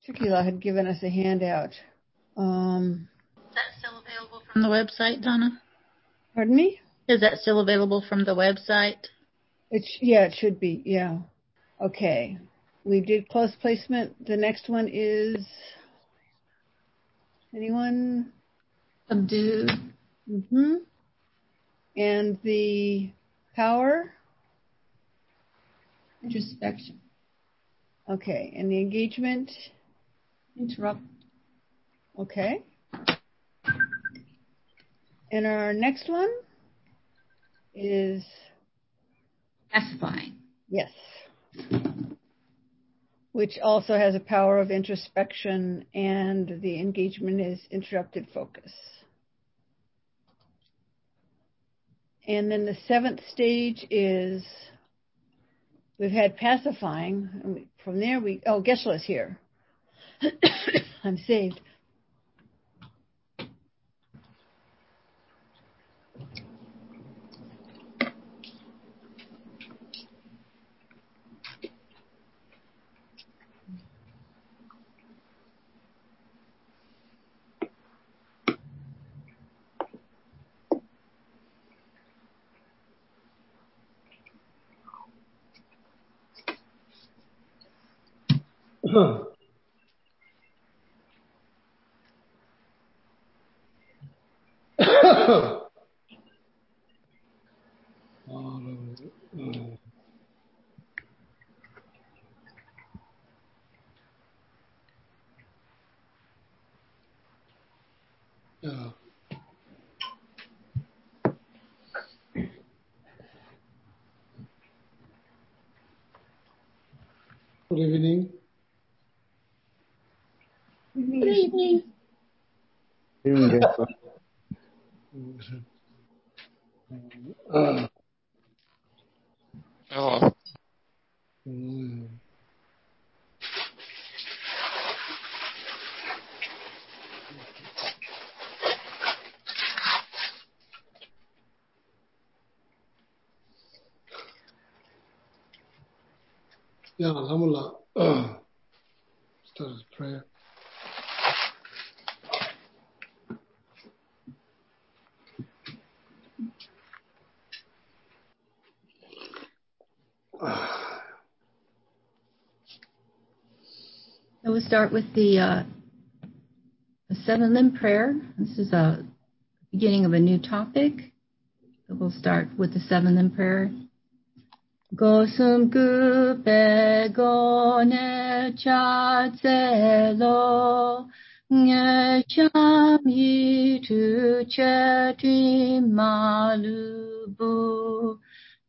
Shakila had given us a handout. Is that still available from the website, Donna? Pardon me? Is that still available from the website? It should be, yeah. Okay. We did close placement. The next one is anyone? Subdue. Mm-hmm. And the power? Introspection. Okay. And the engagement? Interrupt. Okay. And our next one is? Pacifying. Yes. Which also has a power of introspection, and the engagement is interrupted focus. And then the 7th stage is, we've had pacifying. And from there Geshe-la's here. I'm saved. Good evening. Good evening. Hello. Yeah, Alhamdulillah. Start with prayer. So we'll start with the 7-limb prayer. This is a beginning of a new topic. So we'll start with the 7-limb prayer. Gosum gupe gone chatzelo nge cham yitu chetri malubu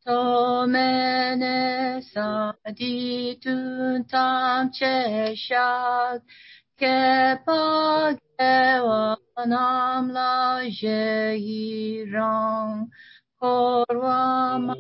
tomene saditun tam cheshak kepa gewanam la jeirang Korwa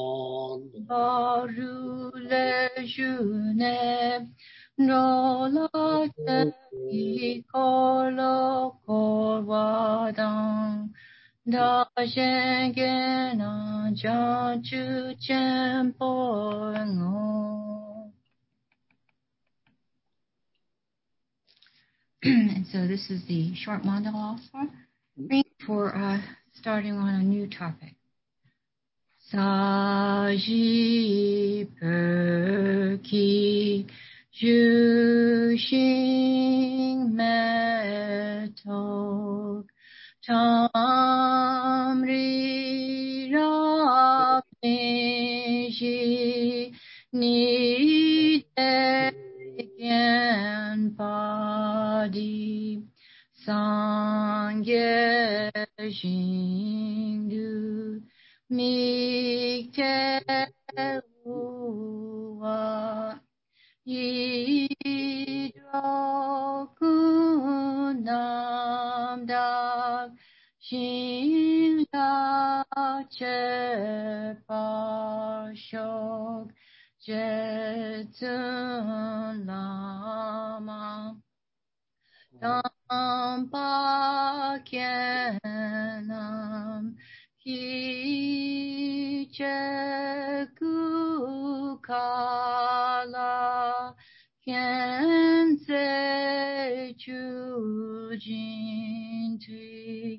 baru le june no la te kolo korwa dang da jenge na ja chu chempo ngo. And so this is the short mandala for starting on a new topic. Saji perki jushing metok tamri rapneji ni degen padi sangye jingdu Miktewa Yidrokunam Dag Shinla Chepashok Jetsun Lama Tampakenam Kichekukala Kense chu jin tri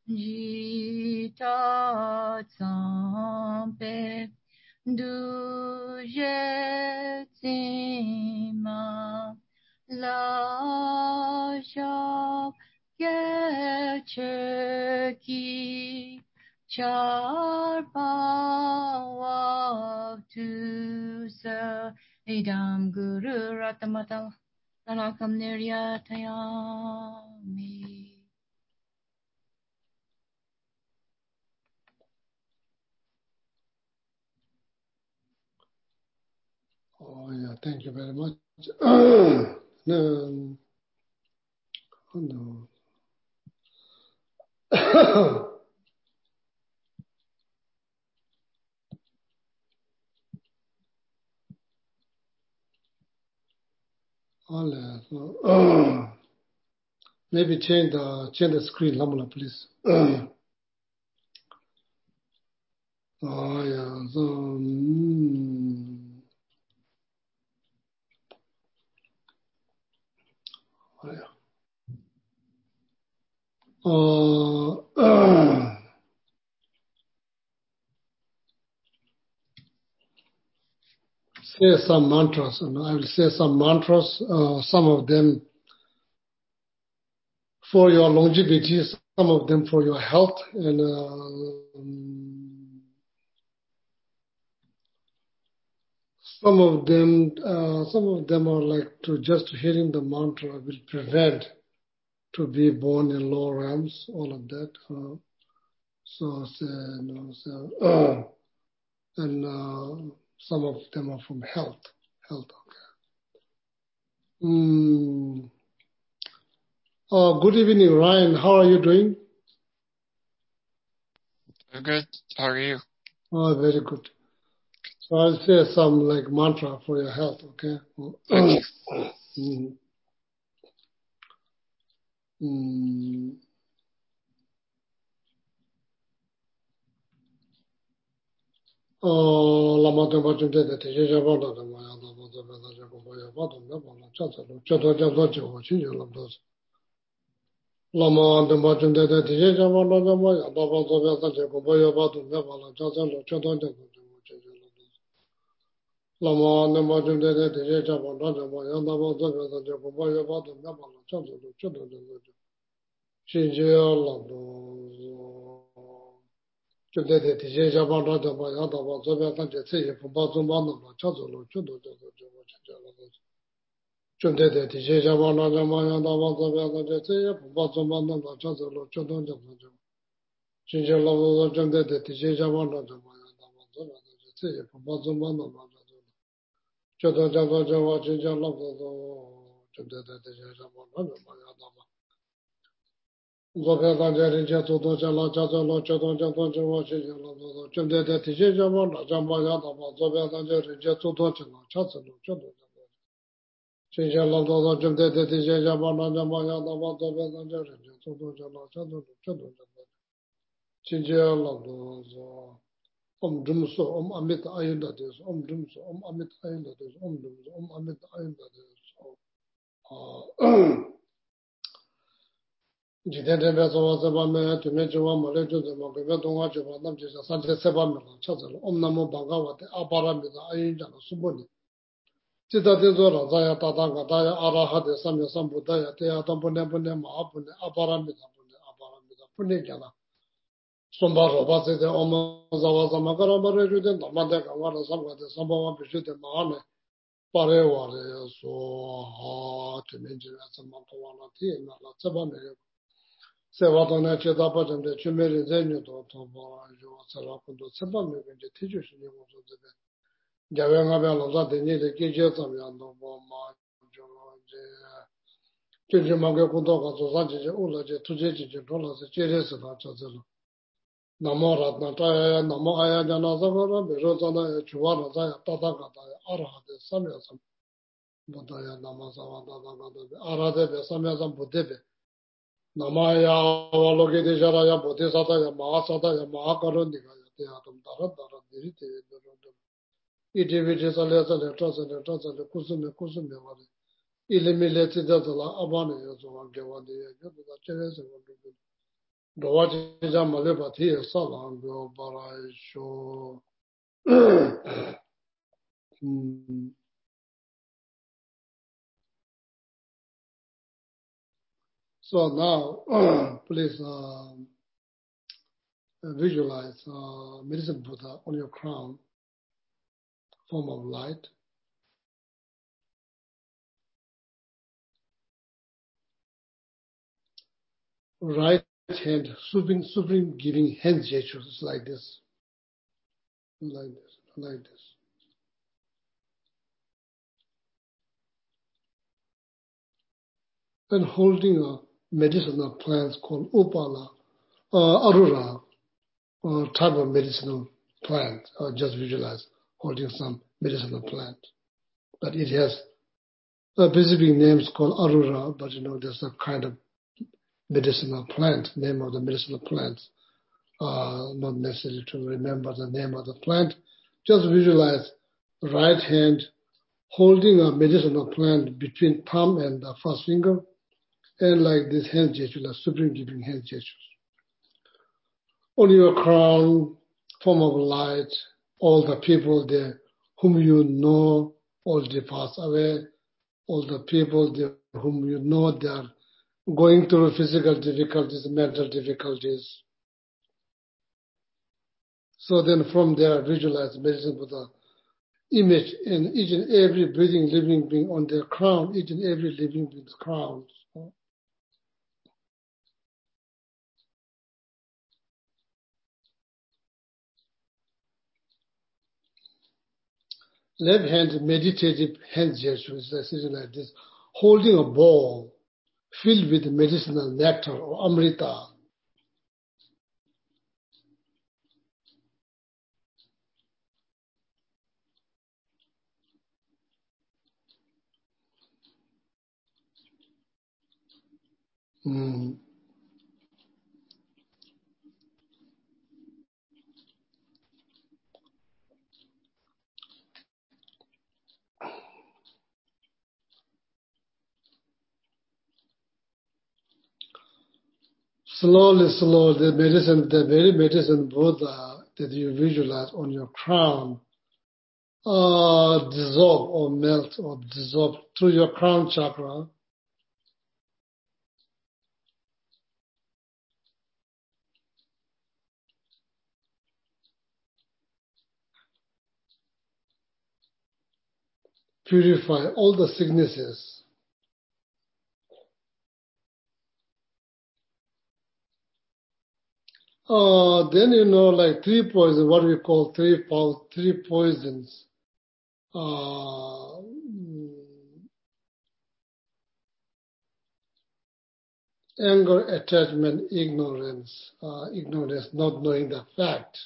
jita tsampe du je tsima la shak ye cheki char pawa tu sa idam guru ratamata lalakam niryatayami. Oh, yeah, thank you very much. No. Oh, no. Maybe change the screen, Lamala, please. Oh, yeah. So, oh, yeah. Say some mantras. I will say some mantras. Some of them for your longevity, some of them for your health, and some of them are like to just hearing the mantra will prevent to be born in low realms. All of that. And some of them are from health. Okay. Good evening, Ryan. How are you doing? I'm good. How are you? Oh, very good. So I'll say some like mantra for your health, okay? Thank you. Lama tenpa chunte de teje jaba da ma ya da ma zabe da je kumpa ya ba tum da ba la cha tsalo cha to cha to che ho chi je lam dos. Lama tenpa chunte de teje jaba da ma ya da ba zabe da je kumpa ya ba tum da ba la cha tsalo cha to cha to che ho chi je lam dos. Lama tenpa chunte de teje jaba da ma ya da ba zabe da je kumpa ya ba tum da ba la cha tsalo cha to che ho chi je lam dos. Chudede tije jaba rada ba ya da ba zobe kan je tse fu ba zon ba na ba cha zo lo chudo do do jo cha cha la do. Chudede tije jaba rada ma ya da ba zobe kan je tse fu ba zon ba na ba cha zo lo chudo do do jo. Chin je la do chudede tije jaba rada ma ya da ba zobe kan je tse fu ba zon ba na ba cha zo lo. Chudo ja do jo wa chin je la do chudede tije jaba rada ma ya da ba Zobe danje rinje todo jala jaja lo chodo jato jawa chiya lo do chumde de tije jama la jamba ya da ba zobe danje rinje todo jala chaza lo chodo jala chiya lo do chumde de tije jama la jamba ya da ba zobe danje rinje todo jala chaza lo chodo jala chiya lo do zo dum so amit ayinda des dum so amit ayinda des dum so amit ayinda des Jitendebe sowa seba me, tume chiwa male chuze mo, kebe tonga chiwa nam chisa sanje seba me la chazalo, om namo bhagavate aparamita ayinjana suboni. Chita tezo ra zaya tatanga daya arahate samya sambudaya teya tampune pune mahapune aparamita pune jana. Sumba roba sete om zawa samakara mare chude namade kangara samgate sambhawa pishute mahane pare ware so ha tume chiwa samantawana tiye nala seba me 세와도나 제다바전데 주메리 제뉴도 도바 요 살아고도 세바메 이제 티주시니 모조데 야외가벨로 자데니데 계제점야도 뭐마 저제 제제마게 고도가 조사지제 올라제 투제지제 돌아서 제레스다 저절로 나모라나타야 나모아야 자나서가 베로자나 주와라자 따다가다 아라하데 삼야삼 보다야 나마사와 다다가다 아라데 삼야삼 보데베 Namaya Valoke Desharaya Bodhisataya Mahasataya Mahakarundikaya Tehatam Dara Dara Diri Iti Vijay Salya Salya Trasale Kusume Vare eliminated the abana yazo gewandi yazo the chenese wondu dowaji jamale bati salam go barai sho. So now please visualize medicine Buddha on your crown, form of light. Right hand, supreme giving hand gestures like this, like this, like this. And holding a medicinal plant called Upala, Arura, type of medicinal plant. Just visualize holding some medicinal plant. But it has specific names called Arura, but there's a kind of medicinal plant, name of the medicinal plant. Not necessary to remember the name of the plant. Just visualize the right hand holding a medicinal plant between thumb and the first finger, and like this hand gesture, like supreme giving hand gestures. On your crown, form of light, all the people there whom you know already passed away, all the people there whom you know they are going through physical difficulties, mental difficulties. So then from there, visualize medicine with the image in each and every breathing living being on their crown, each and every living being's crown. Left hand meditative hand gesture is sitting like this, holding a bowl filled with medicinal nectar or amrita. Slowly, the very medicine Buddha that you visualize on your crown dissolve or melt or dissolve through your crown chakra. Purify all the sicknesses. Then like three poisons, what we call three poisons. Anger, attachment, ignorance, not knowing the fact,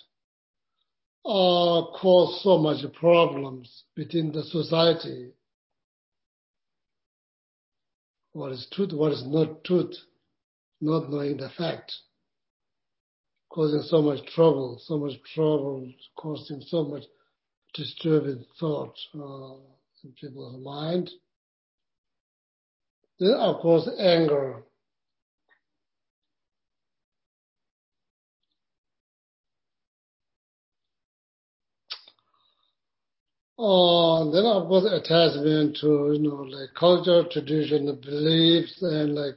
cause so much problems within the society. What is truth, what is not truth, not knowing the fact, causing so much trouble, causing so much disturbing thoughts in people's mind. Then, of course, anger. Then, of course, attachment to, like culture, tradition, beliefs, and like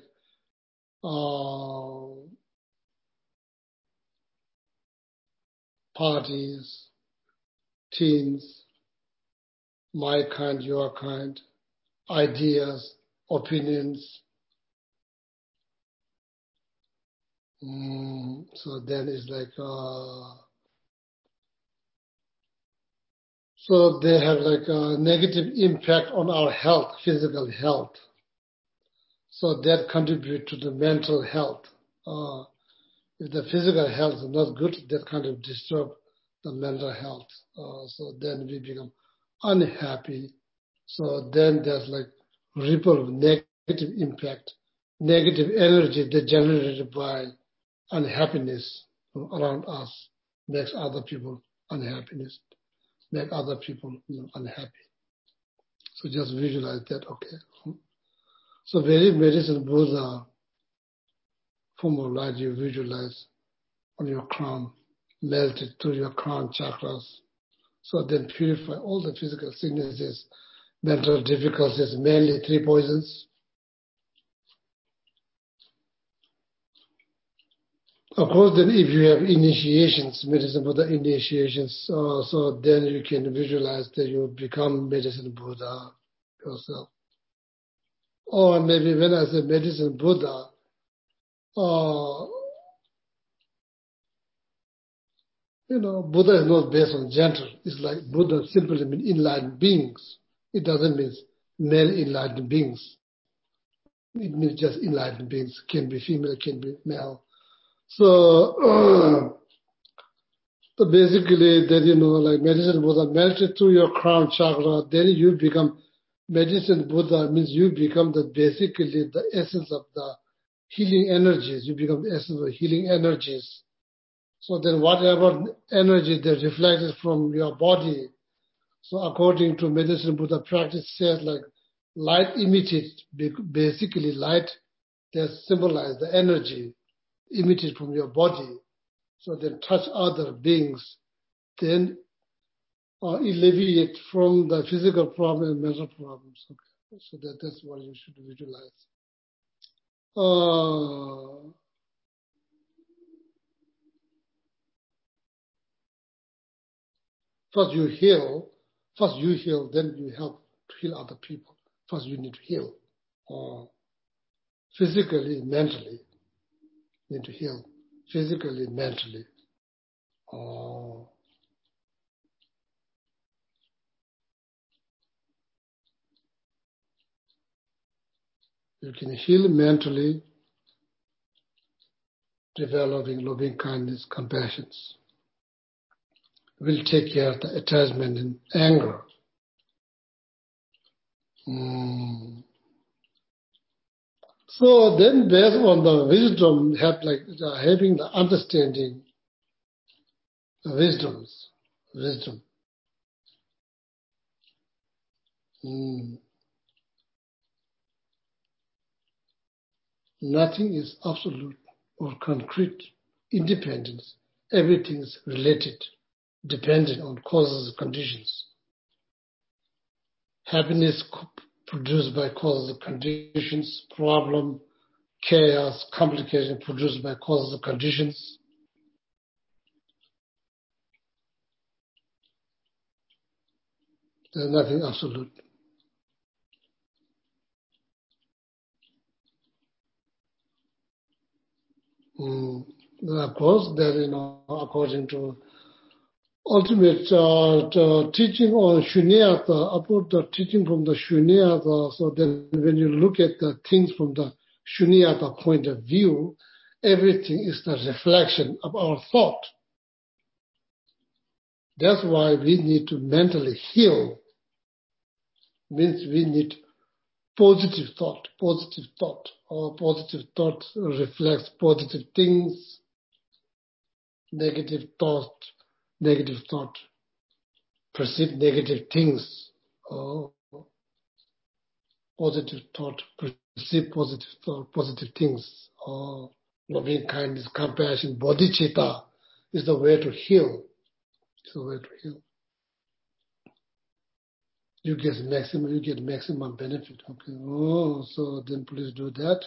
parties, teens, my kind, your kind, ideas, opinions. So then it's like, so they have like a negative impact on our health, physical health. So that contribute to the mental health. If the physical health is not good, that kind of disturb the mental health. So then we become unhappy. So then there's like ripple of negative impact, negative energy that generated by unhappiness around us makes other people unhappiness, make other people unhappy. So just visualize that, okay? So very medicine Buddha form of light you visualize on your crown, melt it through your crown chakras. So then purify all the physical sicknesses, mental difficulties, mainly 3 poisons. Of course, then if you have initiations, medicine Buddha initiations, so then you can visualize that you become medicine Buddha yourself. Or maybe when I say medicine Buddha, Buddha is not based on gender. It's like Buddha simply means enlightened beings. It doesn't mean male enlightened beings. It means just enlightened beings. Can be female, can be male. So, so basically, then like medicine Buddha melted through your crown chakra. Then you become medicine Buddha. Means you become basically the essence of the healing energies. You become the essence of healing energies. So then whatever energy that reflected from your body, so according to medicine Buddha practice says like light emitted, basically light that symbolize the energy emitted from your body, so then touch other beings, then alleviate from the physical problem and mental problems. Okay. So that's what you should visualize. First you heal, then you help to heal other people. First you need to heal. Physically, mentally. You need to heal. Physically, mentally. You can heal mentally, developing loving kindness, compassion. Will take care of the attachment and anger. So then based on the wisdom, having the understanding, wisdom. Nothing is absolute or concrete, independence. Everything is related, dependent on causes and conditions. Happiness produced by causes and conditions, problem, chaos, complication produced by causes and conditions. There's nothing absolute. Of course, that according to ultimate teaching on Shunyata, about the teaching from the Shunyata, so then when you look at the things from the Shunyata point of view, everything is the reflection of our thought. That's why we need to mentally heal. Means we need positive thought. Or positive thought reflects positive things. Negative thought perceive negative things. Positive thought perceive positive things. Loving kindness, compassion, bodhicitta is the way to heal. You get maximum benefit. Okay. So then please do that.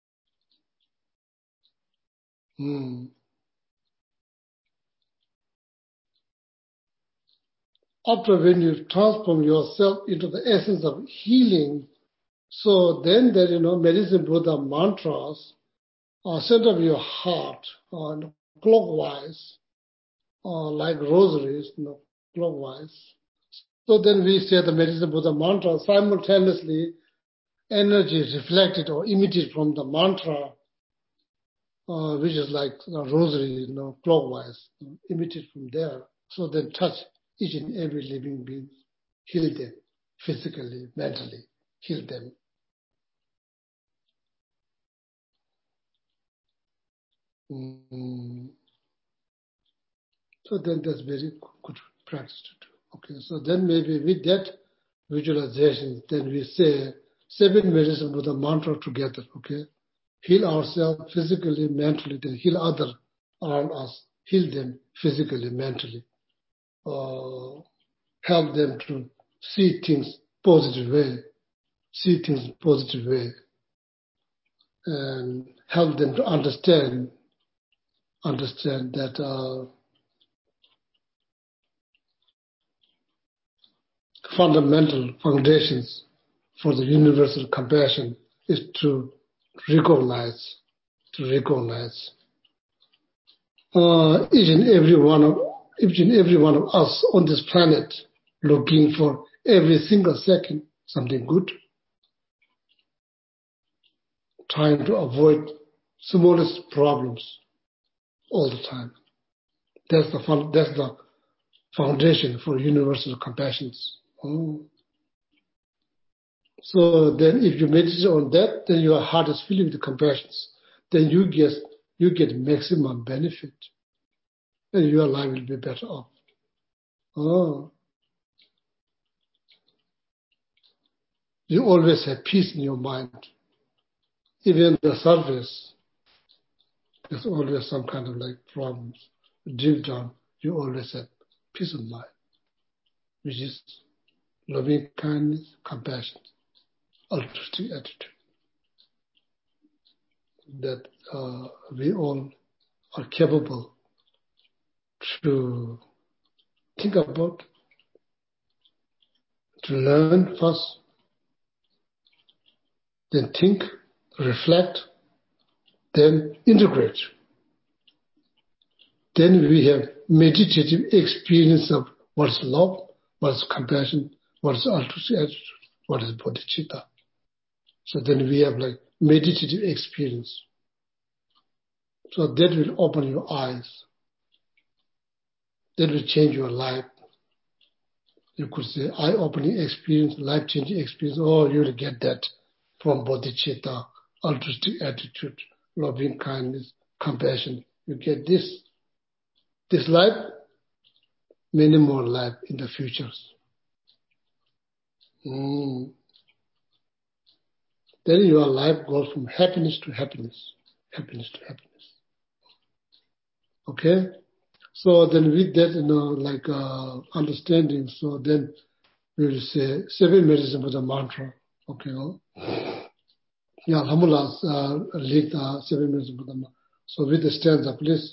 After when you transform yourself into the essence of healing, so then there medicine Buddha mantras center of your heart clockwise, like rosaries, clockwise. So then we say the medicine Buddha mantra, simultaneously energy is reflected or emitted from the mantra, which is like a rosary, clockwise, emitted from there. So then touch each and every living being, heal them physically, mentally, heal them. So then that's very good practice to do. Okay, so then maybe with that visualization, then we say 7 medicine with a mantra together, okay? Heal ourselves physically, mentally, then heal others around us. Heal them physically, mentally. Help them to see things positive way. See things positive way. And help them to understand that fundamental foundations for the universal compassion is to recognize each and every one of us on this planet looking for every single second something good, trying to avoid smallest problems all the time. That's the foundation for universal compassion. So then if you meditate on that, then your heart is filled with compassion. Then you get maximum benefit. And your life will be better off. You always have peace in your mind. Even the surface, there's always some kind of like problems. Deep down, you always have peace of mind, which is loving kindness, compassion, altruistic attitude. That we all are capable to think about, to learn first, then think, reflect, then integrate. Then we have meditative experience of what is love, what is compassion, what is altruistic attitude, what is bodhicitta. So then we have like meditative experience. So that will open your eyes. That will change your life. You could say eye-opening experience, life-changing experience. Oh, you will get that from bodhicitta, altruistic attitude, loving kindness, compassion. You get this life, many more life in the futures. Then your life goes from happiness to happiness, happiness to happiness. Okay? So then with that, understanding, so then we will say 7 medicine with a mantra. Okay? Yeah, Alhamdulillah, lead 7 medicine with a mantra. So with the stanza, please.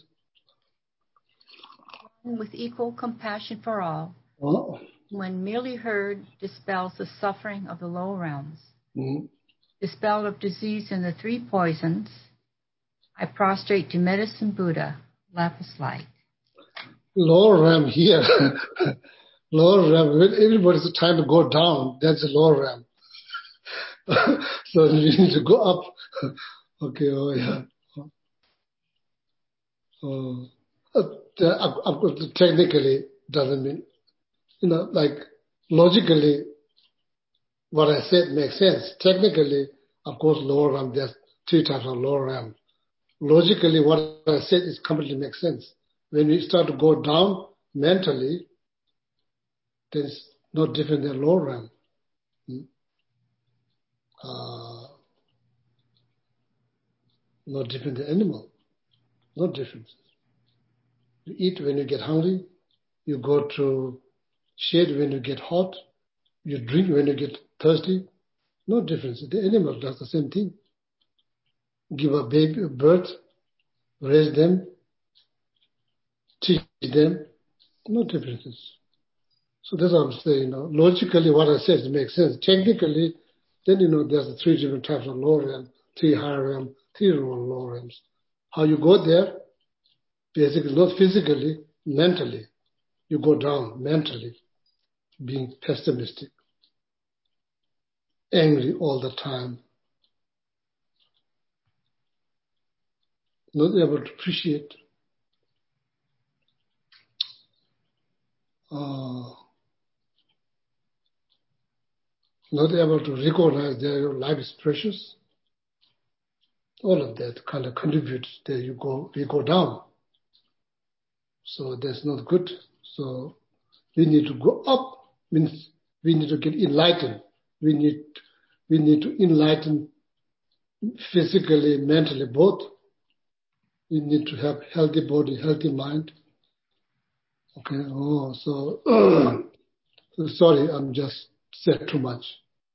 With equal compassion for all, Oh. when merely heard, dispels the suffering of the lower realms, dispel of disease and the 3 poisons, I prostrate to Medicine Buddha, lapis light. Lower realm here. Lower realm, when everybody's trying to go down, that's the lower realm. So you need to go up. Okay, of course, technically doesn't mean, like logically, what I said makes sense. Technically, of course, lower realm, there's 3 types of lower realm. Logically, what I said is completely makes sense. When we start to go down mentally, then it's not different than lower realm. Not different than animal. No difference. You eat when you get hungry. You go to shade when you get hot. You drink when you get thirsty. No difference. The animal does the same thing. Give a baby a birth, raise them, teach them. No differences. So that's what I'm saying. Logically, what I said makes sense. Technically, then there's the 3 different types of lower realm, 3 higher realm, 3 lower realms. How you go there, basically not physically, mentally. You go down mentally, being pessimistic, angry all the time, not able to appreciate, not able to recognize that your life is precious. All of that kind of contributes that we go down. So that's not good. So we need to go up, means we need to get enlightened. We need we need to enlighten physically, mentally, both. We need to have healthy body, healthy mind. Okay. So sorry, I'm just said too much.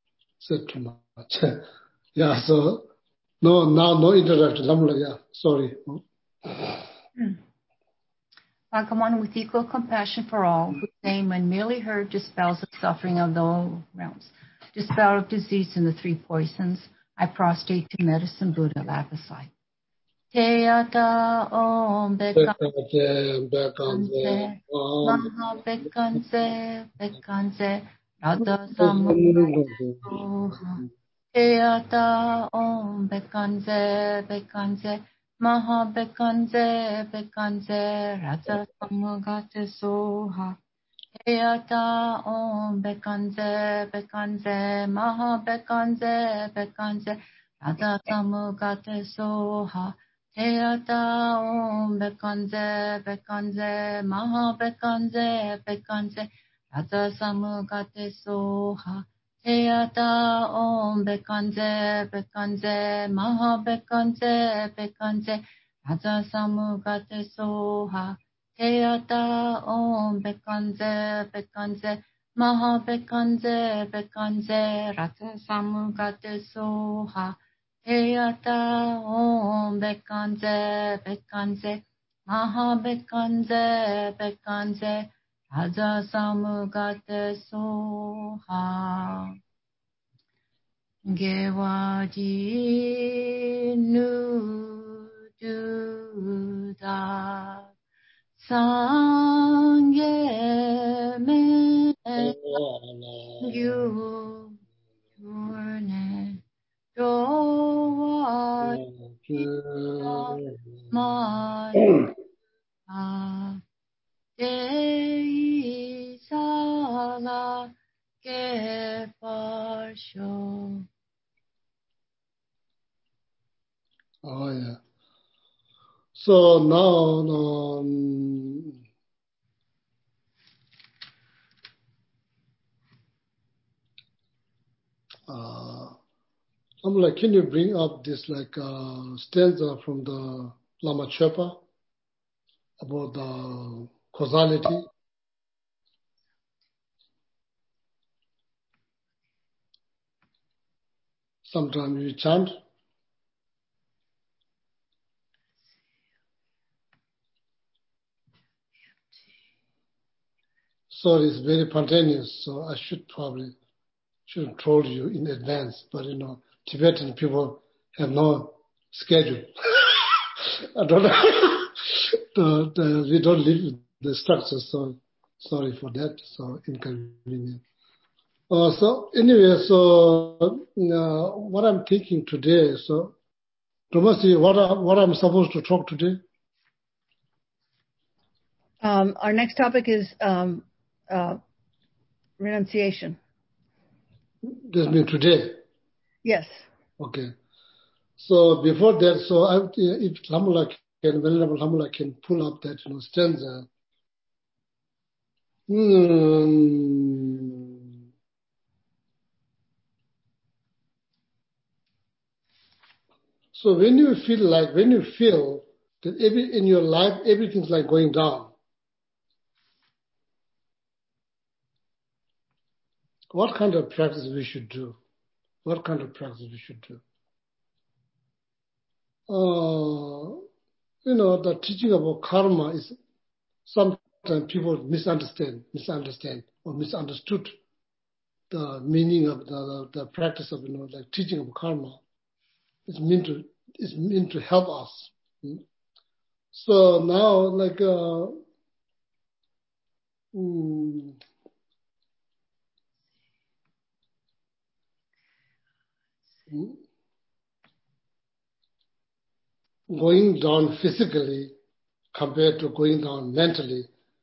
Yeah. So no interruption. Yeah. Sorry. Bhagawan, with equal compassion for all, whose name, when merely heard, dispels the suffering of the low realms, dispel of disease and the three poisons, I prostrate to medicine Buddha, Lapisai. Teyata Om Bekanze, Maha Bekanze, Radha Samuha. Teyata Om Bekanze, Maha Bekanze, Radha Samuha Soha. Teyata Om Bekanze, Maha Bekanze, Radha Samuha Soha. Teyata Om Bekanze, Maha Bekanze, Radha Samuha Soha. Teyata Om Bekanze, Maha Bekanze, Radha Samuha Soha. Teyata Om Bekanze, Maha Bekanze, Radha Samuha Soha. Teyata Om Bekanze, Maha Bekanze, Radha Samuha Soha. Gewadi Nududa Sangye Men Yurne Doa Maya Dei Sala Ke Parsho. Oh yeah. So now I'm like, can you bring up this stanza from the Lama Chöpa about the causality? Sometimes we chant. Sorry, it's very spontaneous, so I should have told you in advance, but Tibetan people have no schedule. I don't know. We don't live with the structure, so sorry for that. So inconvenient. So anyway, what I'm thinking today, so Ramasi, what I'm supposed to talk today? Our next topic is renunciation. This means today? Yes. Okay. So before that, if Venerable Lamula can pull up that stanza. So when you feel that in your life everything's like going down, what kind of practice we should do? What kind of practice we should do? The teaching about karma is sometimes people misunderstand or misunderstood the meaning of the practice of teaching of karma. It's meant to help us. So now going down physically compared to going down mentally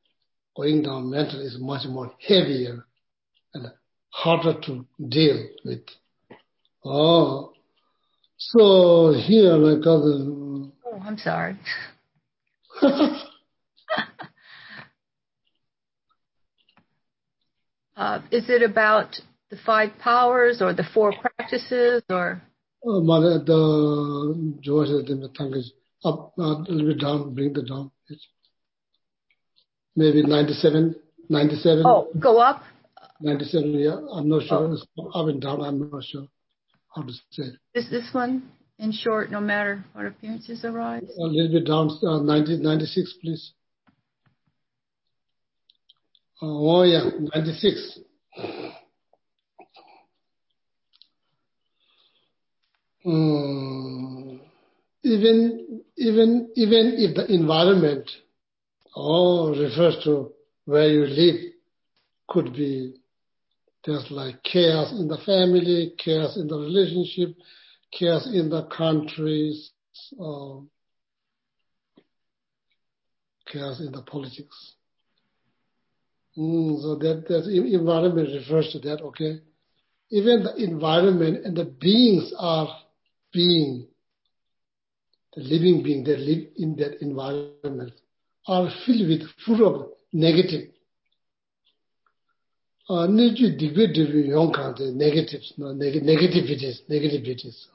is much more heavier and harder to deal with. So here Oh, I'm sorry. Is it about the 5 powers or the 4 practices or? The George the tongue is up, a little bit down, bring it down. Maybe 97. Oh, go up? 97, yeah. I'm not sure. It's up and down. I'm not sure how to say it. Is this one, in short, no matter what appearances arise? A little bit down, 96, please. Oh, yeah, 96. Even if the environment refers to where you live, could be just like chaos in the family, chaos in the relationship, chaos in the countries, chaos in the politics. So that environment refers to that, okay? Even the environment and the beings are being, the living being that live in that environment are full of negative. Negatives, negativities.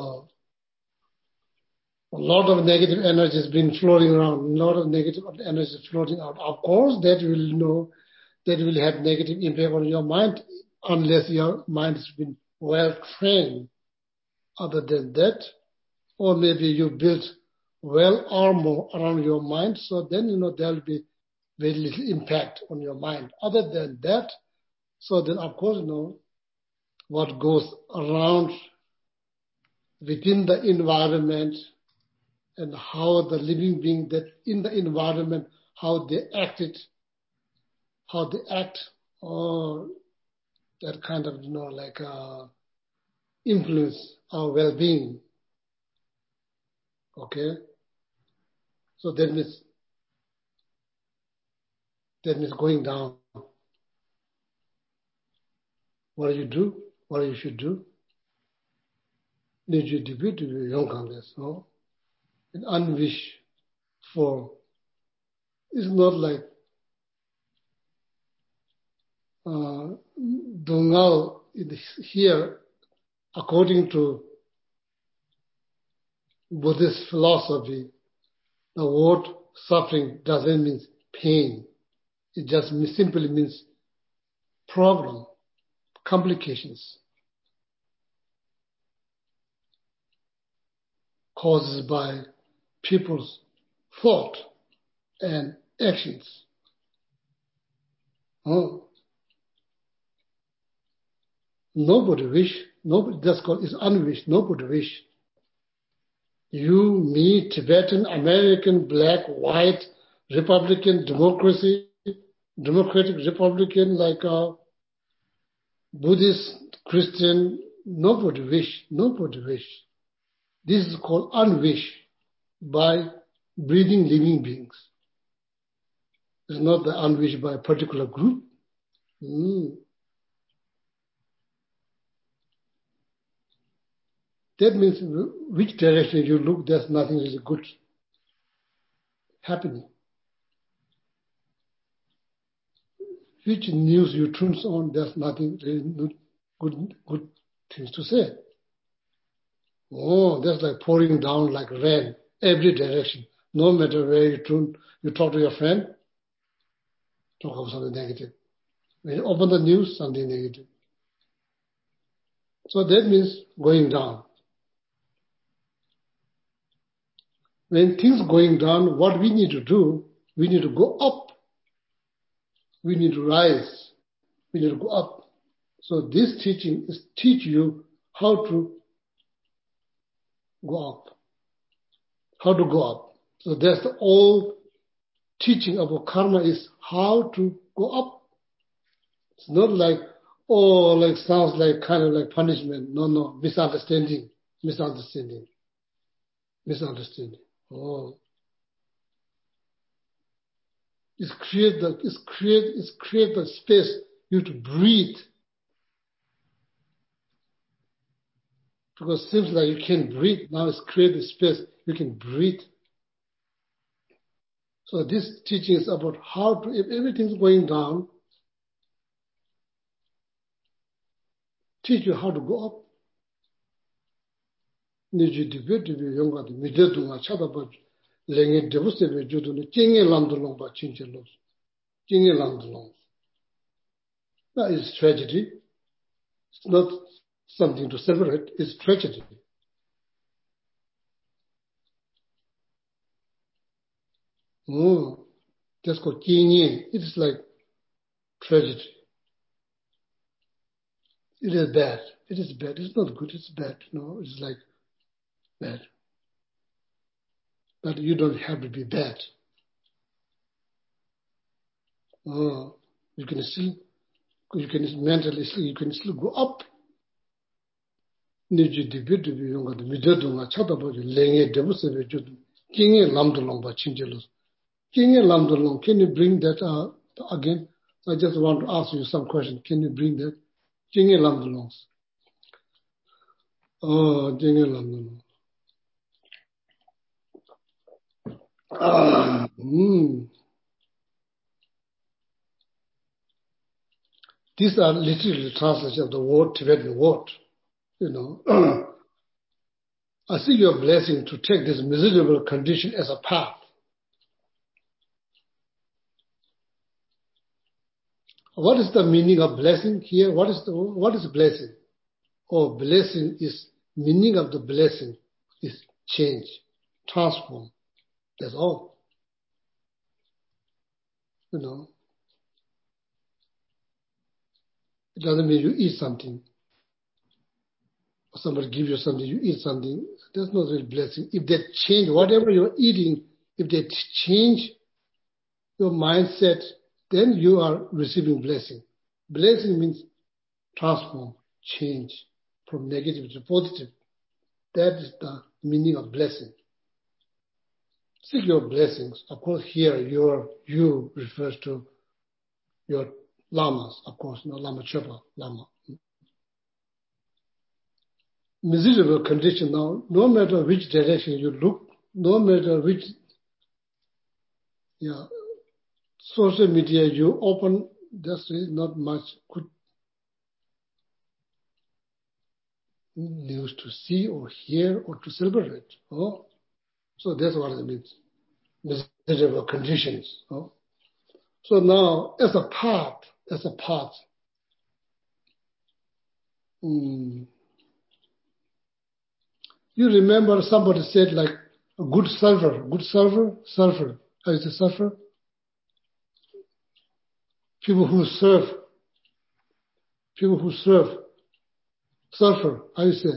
A lot of negative energy has been floating around, a lot of negative energy is floating out. Of course, that will have negative impact on your mind unless your mind has been well trained. Other than that, or maybe you built well armor around your mind, so then there will be very little impact on your mind. Other than that, so then of course what goes around within the environment and how the living being that in the environment, how they act, or that kind of influence our well-being. Okay, so that means going down. What you do, what you should do. Need you debut to be young Congress, no? An unwish for it's not like Dungal here, according to Buddhist philosophy, the word suffering doesn't mean pain. It just simply means problem, complications caused by people's thought and actions. Nobody wish, that's called is unwish, nobody wish. You, me, Tibetan, American, black, white, Republican, Democratic Republican, like Buddhist, Christian, nobody wish. This is called unwish by breathing living beings. It's not the unwish by a particular group. That means which direction you look, there's nothing really good happening. Which news you tune on, there's nothing really good things to say. That's like pouring down like rain, every direction. No matter where you tune, you talk to your friend, talk about something negative. When you open the news, something negative. So that means going down. When things going down, what we need to do, we need to go up. We need to rise. We need to go up. So this teaching is teach you how to go up. How to go up. So that's the old teaching about karma is how to go up. It's not like, sounds like kind of like punishment. No, misunderstanding. It's create the space you to breathe. Because it seems like you can't breathe. Now it's create the space you can breathe. So this teaching is about how to, if everything's going down, teach you how to go up. Niji dibe dibe yonga di mide dunga chada ba lenge debu sebe judu ni jingi lamdulong ba chinche los. Jingi lamdulong. That is tragedy. It's not something to celebrate. It's tragedy. Just called jingi. It is like tragedy. It is bad. It is bad. It's not good. It's bad. No, it's like bad. But you don't have to be bad. You can still mentally still, you can still go up. Niji dibi dibi yonga di midadunga chadaba yu lenge debu sebe judu. Kinge lamdulong ba chinjelos. Kinge lamdulong, can you bring that again? I just want to ask you some question. Can you bring that? Kinge lamdulongs. Kinge lamdulong. These are literally translations of the word, Tibetan word. You know, I see your blessing to take this miserable condition as a path. What is the meaning of blessing here? What is blessing? Blessing is, meaning of the blessing is change, transform. That's all. You know, it doesn't mean you eat something. Or somebody give you something, you eat something. That's not real blessing. If they change, whatever you're eating, if they change your mindset, then you are receiving blessing. Blessing means transform, change from negative to positive. That is the meaning of blessing. Seek your blessings. Of course, here you refers to your lamas, of course, no Lama Chöpa, Lama. Miserable condition now, no matter which direction you look, no matter which social media you open, there's not much good news to see or hear or to celebrate. So that's what it means. Miserable conditions. So now, as a path, you remember somebody said like a good surfer. How is the surfer? People who surf. Surfer, how you say?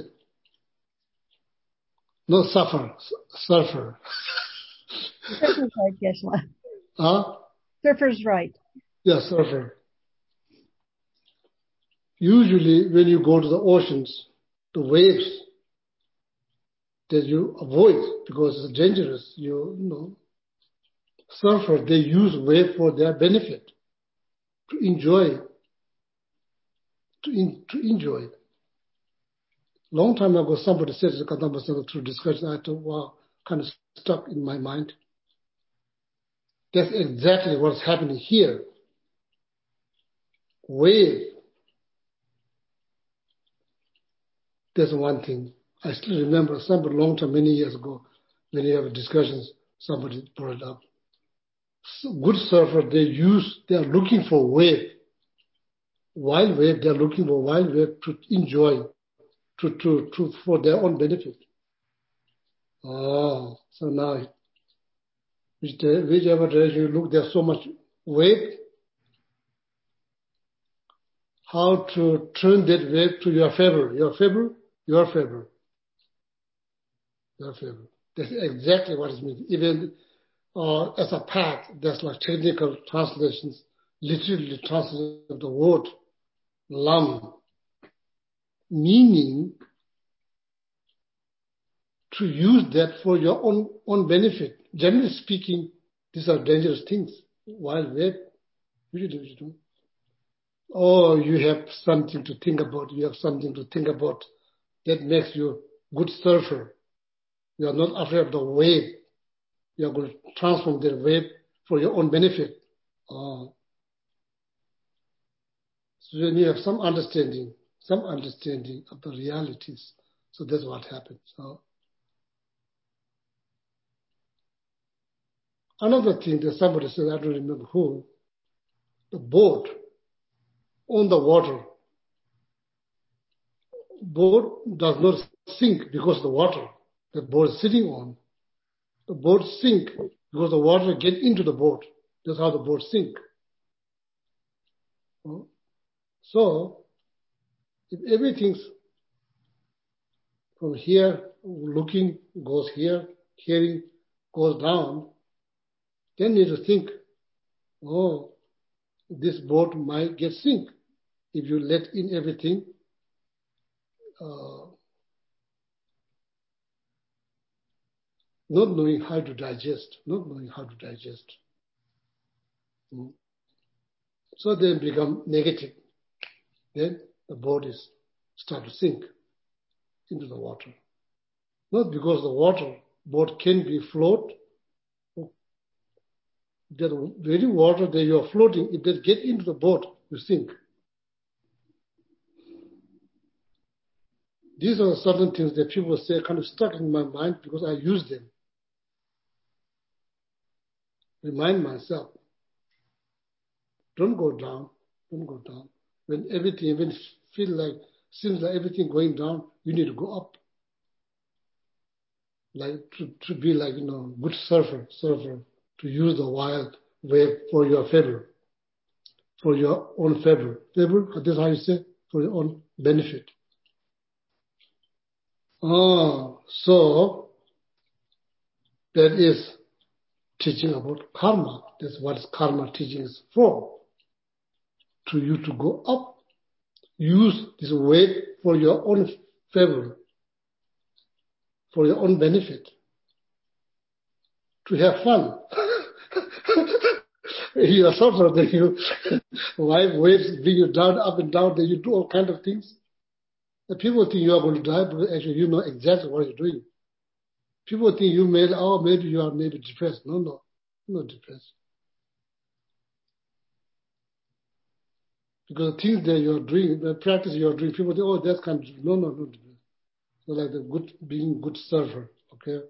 Not suffer, surfer. Surfer's right, Geshe-la. Huh? Surfer's right. Yeah, surfer. Usually when you go to the oceans, the waves that you avoid because it's dangerous, you know. Surfer, they use wave for their benefit, to enjoy. Long time ago, somebody said the Kadamba Center through discussion. I thought, wow, kind of stuck in my mind. That's exactly what's happening here. Wave. That's one thing. I still remember somebody long time, many years ago, when you have discussions, somebody brought it up. So good surfer, they are looking for wave. Wild wave, they're looking for wild wave to enjoy, to for their own benefit. So now, whichever direction you look, there's so much wave. How to turn that wave to your favor. That's exactly what it means. Even as a path, there's like technical translations, literally translation of the word lam, meaning to use that for your own benefit. Generally speaking, these are dangerous things. Wild web, you do. Or you have something to think about. That makes you a good surfer. You are not afraid of the wave. You are going to transform the wave for your own benefit. So when you have some understanding, some understanding of the realities. So that's what happens. So another thing that somebody said, I don't remember who, the boat on the water. Boat does not sink because of the water the boat is sitting on. The boat sink because the water get into the boat. That's how the boat sink. So if everything's from here, looking goes here, hearing goes down, then you need to think, oh, this boat might get sink if you let in everything. Not knowing how to digest. So they become negative. Then the boat start to sink into the water. Not because the boat can be float. The very water that you are floating, if they get into the boat, you sink. These are certain things that people say kind of stuck in my mind because I use them. Remind myself, don't go down. When everything even seems like everything going down, you need to go up. Like to be like, good surfer, to use the wild wave for your favor, for your own favor. Favor, that's how you say, for your own benefit. So that is teaching about karma. That's what karma teaching is for. To you to go up, use this wave for your own favor, for your own benefit, to have fun. You are suffer, then you waves bring you down, up and down, then you do all kinds of things. The people think you are going to die, but actually you know exactly what you're doing. People think maybe you are depressed. No, not depressed. Because the things that you are doing, the practice you are doing, people think, oh, that's kind of, no, not depressed. So like being good server, okay?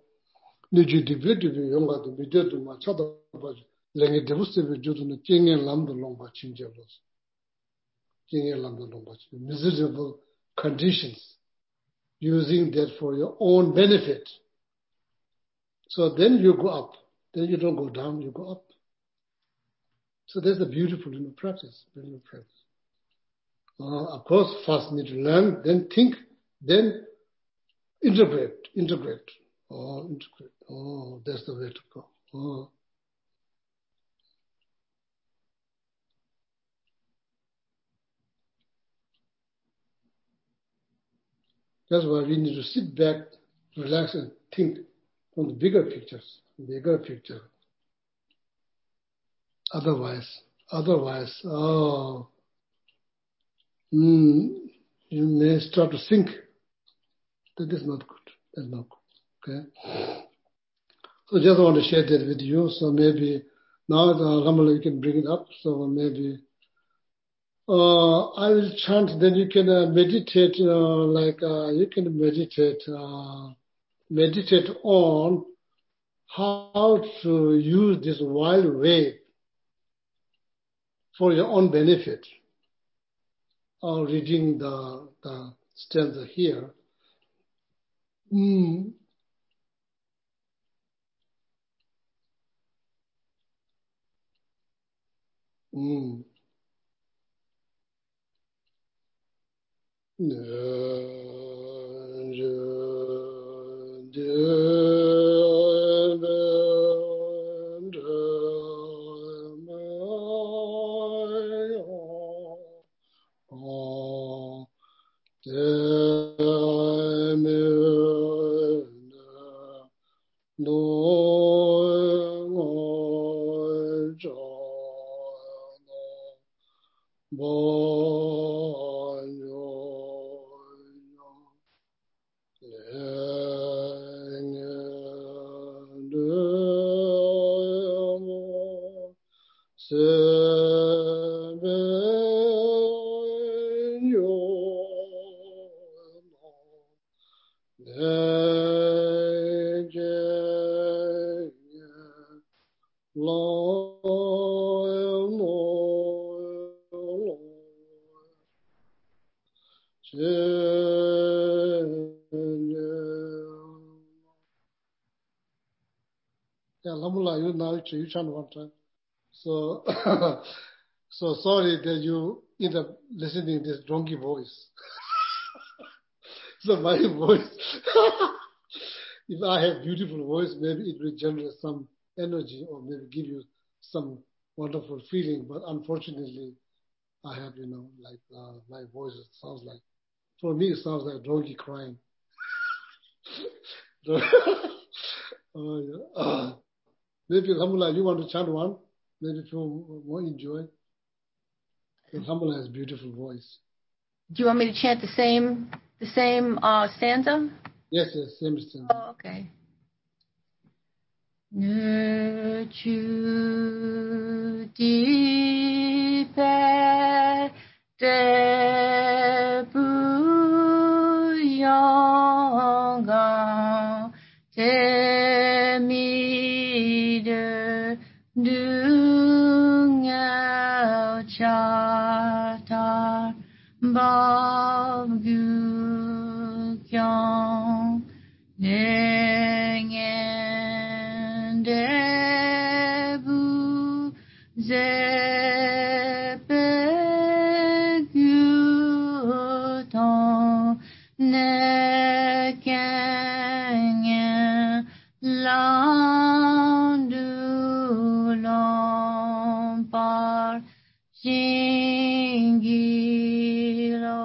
Miserable conditions, using that for your own benefit. So then you go up. Then you don't go down, you go up. So that's a beautiful practice. Of course, first need to learn, then think, then integrate. Oh, that's the way to go. Oh. That's why we need to sit back, relax, and think from the bigger picture. Otherwise, you may start to think. That is not good. Okay. So just want to share that with you. So maybe now, Ramala, you can bring it up. So maybe I will chant. Then you can meditate. You can meditate on how to use this wild wave for your own benefit. Reading the stanza here. Yeah, Lamula, you now you chant one time. So, so sorry that you end up listening to this donkey voice. So my voice, if I have beautiful voice, maybe it will generate some energy or maybe give you some wonderful feeling. But unfortunately, I have, like my voice sounds like, for me, it sounds like a donkey crying. Oh, yeah. Maybe Alhamdulillah, you want to chant one? Maybe people more enjoy. Alhamdulillah has beautiful voice. Do you want me to chant the same stanza? Yes, same stanza. Oh, okay. Nurchu dipe de buyonga te mi de dung ao chatar bab gu kyong nengen debu zepe guton nekengen landu lompar jingilo.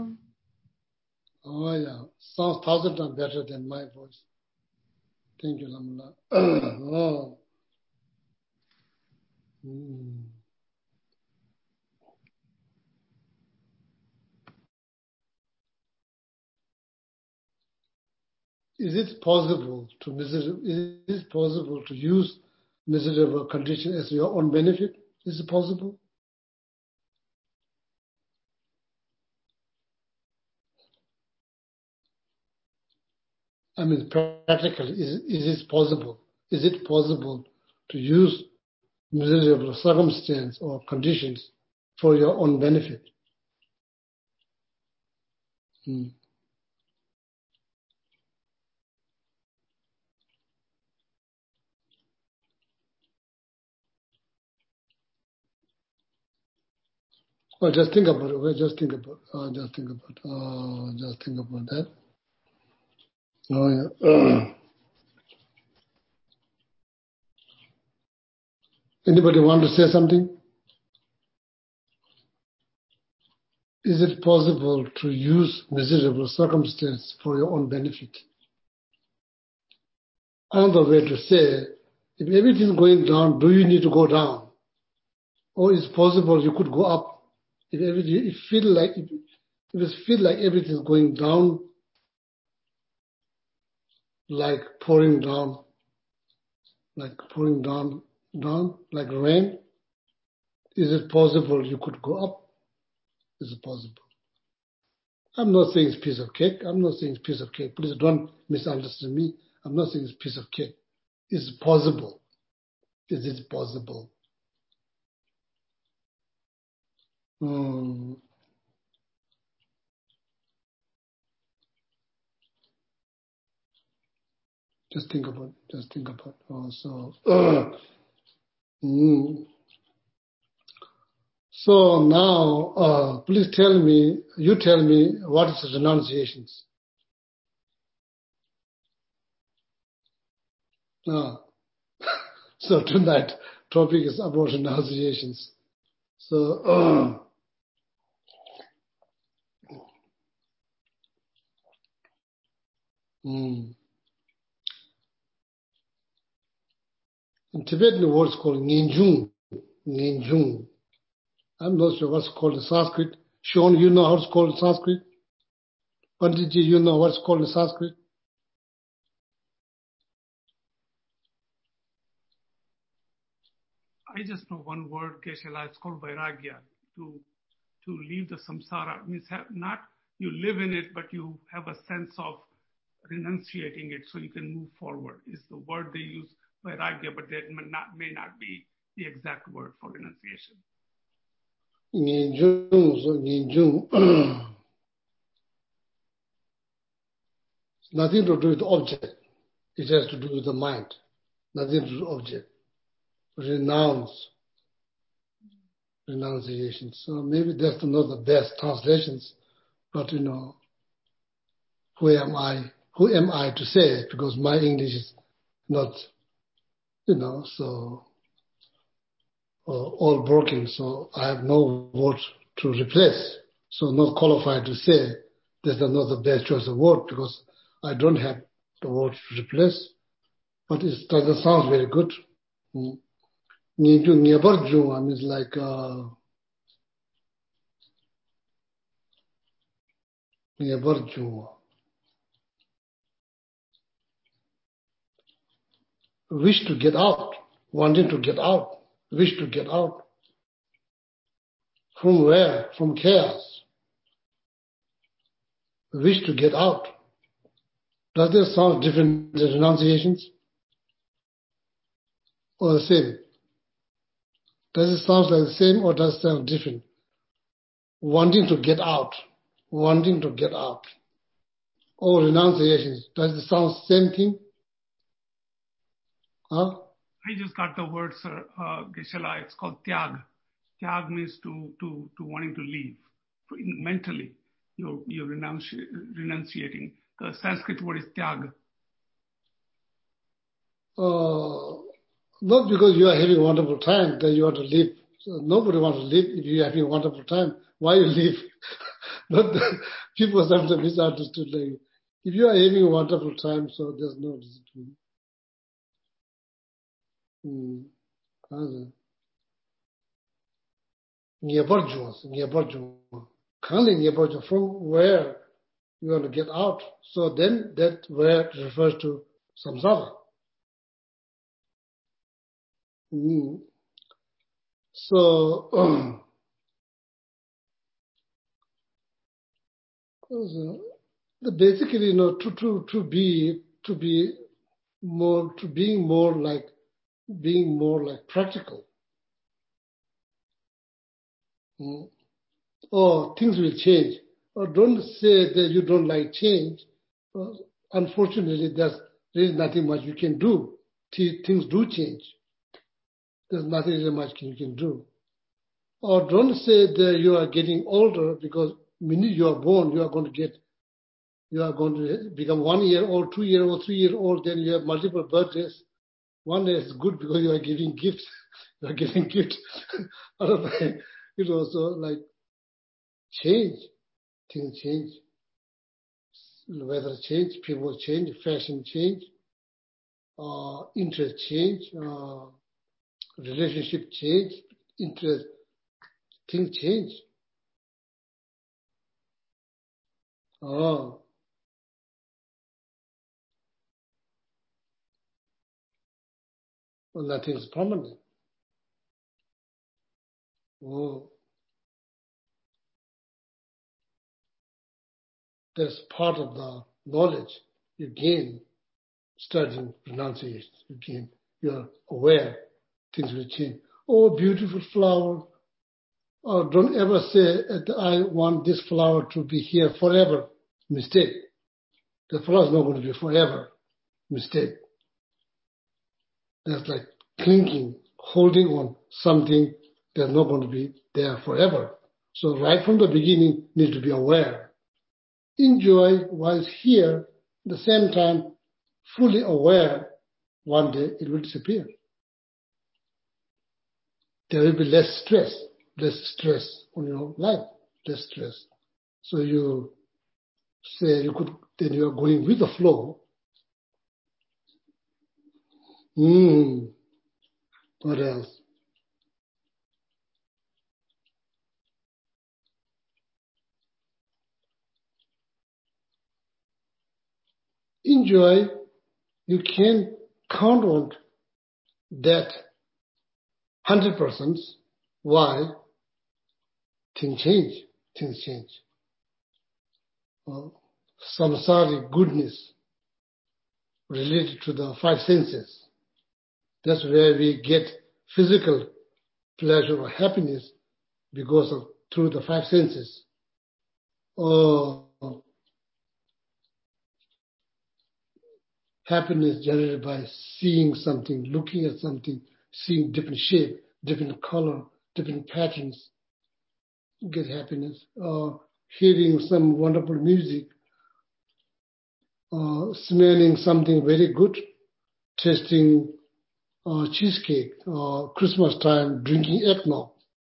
Oh yeah, sounds 1,000 times better than my voice. Thank you, Lamula. Oh. Is it possible to use miserable condition as your own benefit? Is it possible? I mean, practically, is it possible? Is it possible to use miserable circumstance or conditions for your own benefit? Well, just think about it. Just think about that. Oh yeah. Anybody want to say something? Is it possible to use miserable circumstance for your own benefit? Another way to say, if everything is going down, do you need to go down? Or is it possible you could go up? If it feel like everything is going down, like pouring down, like rain, is it possible you could go up? Is it possible? I'm not saying it's piece of cake. Please don't misunderstand me. I'm not saying it's piece of cake. Is it possible? Is it possible? Just think about. So now, please tell me what is renunciations? So tonight topic is about renunciations. So in Tibetan word called Ngenjung. I'm not sure what's called in Sanskrit. Sean, you know how it's called in Sanskrit? Panditji, you know what's called in Sanskrit? I just know one word, Geshe-la, it's called Vairagya. To leave the samsara means not you live in it, but you have a sense of renunciating it so you can move forward. Is the word they use, vairagya, but that may not be the exact word for renunciation. Nothing to do with the object. It has to do with the mind. Nothing to do with object. Renunciation. So maybe that's not the best translations, but who am I to say it? Because my English is not, so all broken, so I have no word to replace. So not qualified to say that's not the best choice of word because I don't have the word to replace. But it doesn't sound very good. Means like wish to get out, wanting to get out, wish to get out. From where? From chaos. Wish to get out. Does this sound different than renunciations? Or the same? Does it sound like the same or does it sound different? Wanting to get out. Wanting to get out. Or renunciations. Does it sound same thing? Huh? I just got the word, sir, Geshe-la. It's called tyag. Tyag means to wanting to leave. Mentally, you're renunciating. The Sanskrit word is tyag. Not because you are having a wonderful time that you want to leave. So nobody wants to leave if you are having a wonderful time. Why you leave? Not people sometimes misunderstood. Like, if you are having a wonderful time, so there's no reason to. From where you want to get out. So then that where refers to samsara. So basically, to being more like practical. Or things will change. Or don't say that you don't like change. Unfortunately, there's really nothing much you can do. Things do change. There's nothing really much you can do. Or don't say that you are getting older because the minute you are born, you are going to become 1 year old, 2 year old, 3 year old, then you have multiple birthdays. One day is good because you are giving gifts. You are giving gifts. So like change, things change. Weather change, people change, fashion change, interest change, relationship change, interest, things change. Well, nothing is permanent. That's part of the knowledge you gain studying renunciation. You're aware things will change. Oh, beautiful flower. Oh, don't ever say, I want this flower to be here forever. Mistake. The flower is not going to be forever. Mistake. That's like clinging, holding on something that's not going to be there forever. So right from the beginning, you need to be aware. Enjoy while it's here, at the same time, fully aware, one day it will disappear. There will be less stress on your life, less stress. So you say then you are going with the flow. What else? Enjoy, you can count on that 100%. Why? Things change. Samsaric goodness related to the five senses. That's where we get physical pleasure or happiness because of through the five senses. Or happiness generated by seeing something, looking at something, seeing different shape, different color, different patterns, get happiness. Or hearing some wonderful music, smelling something very good, tasting cheesecake, Christmas time, drinking eggnog.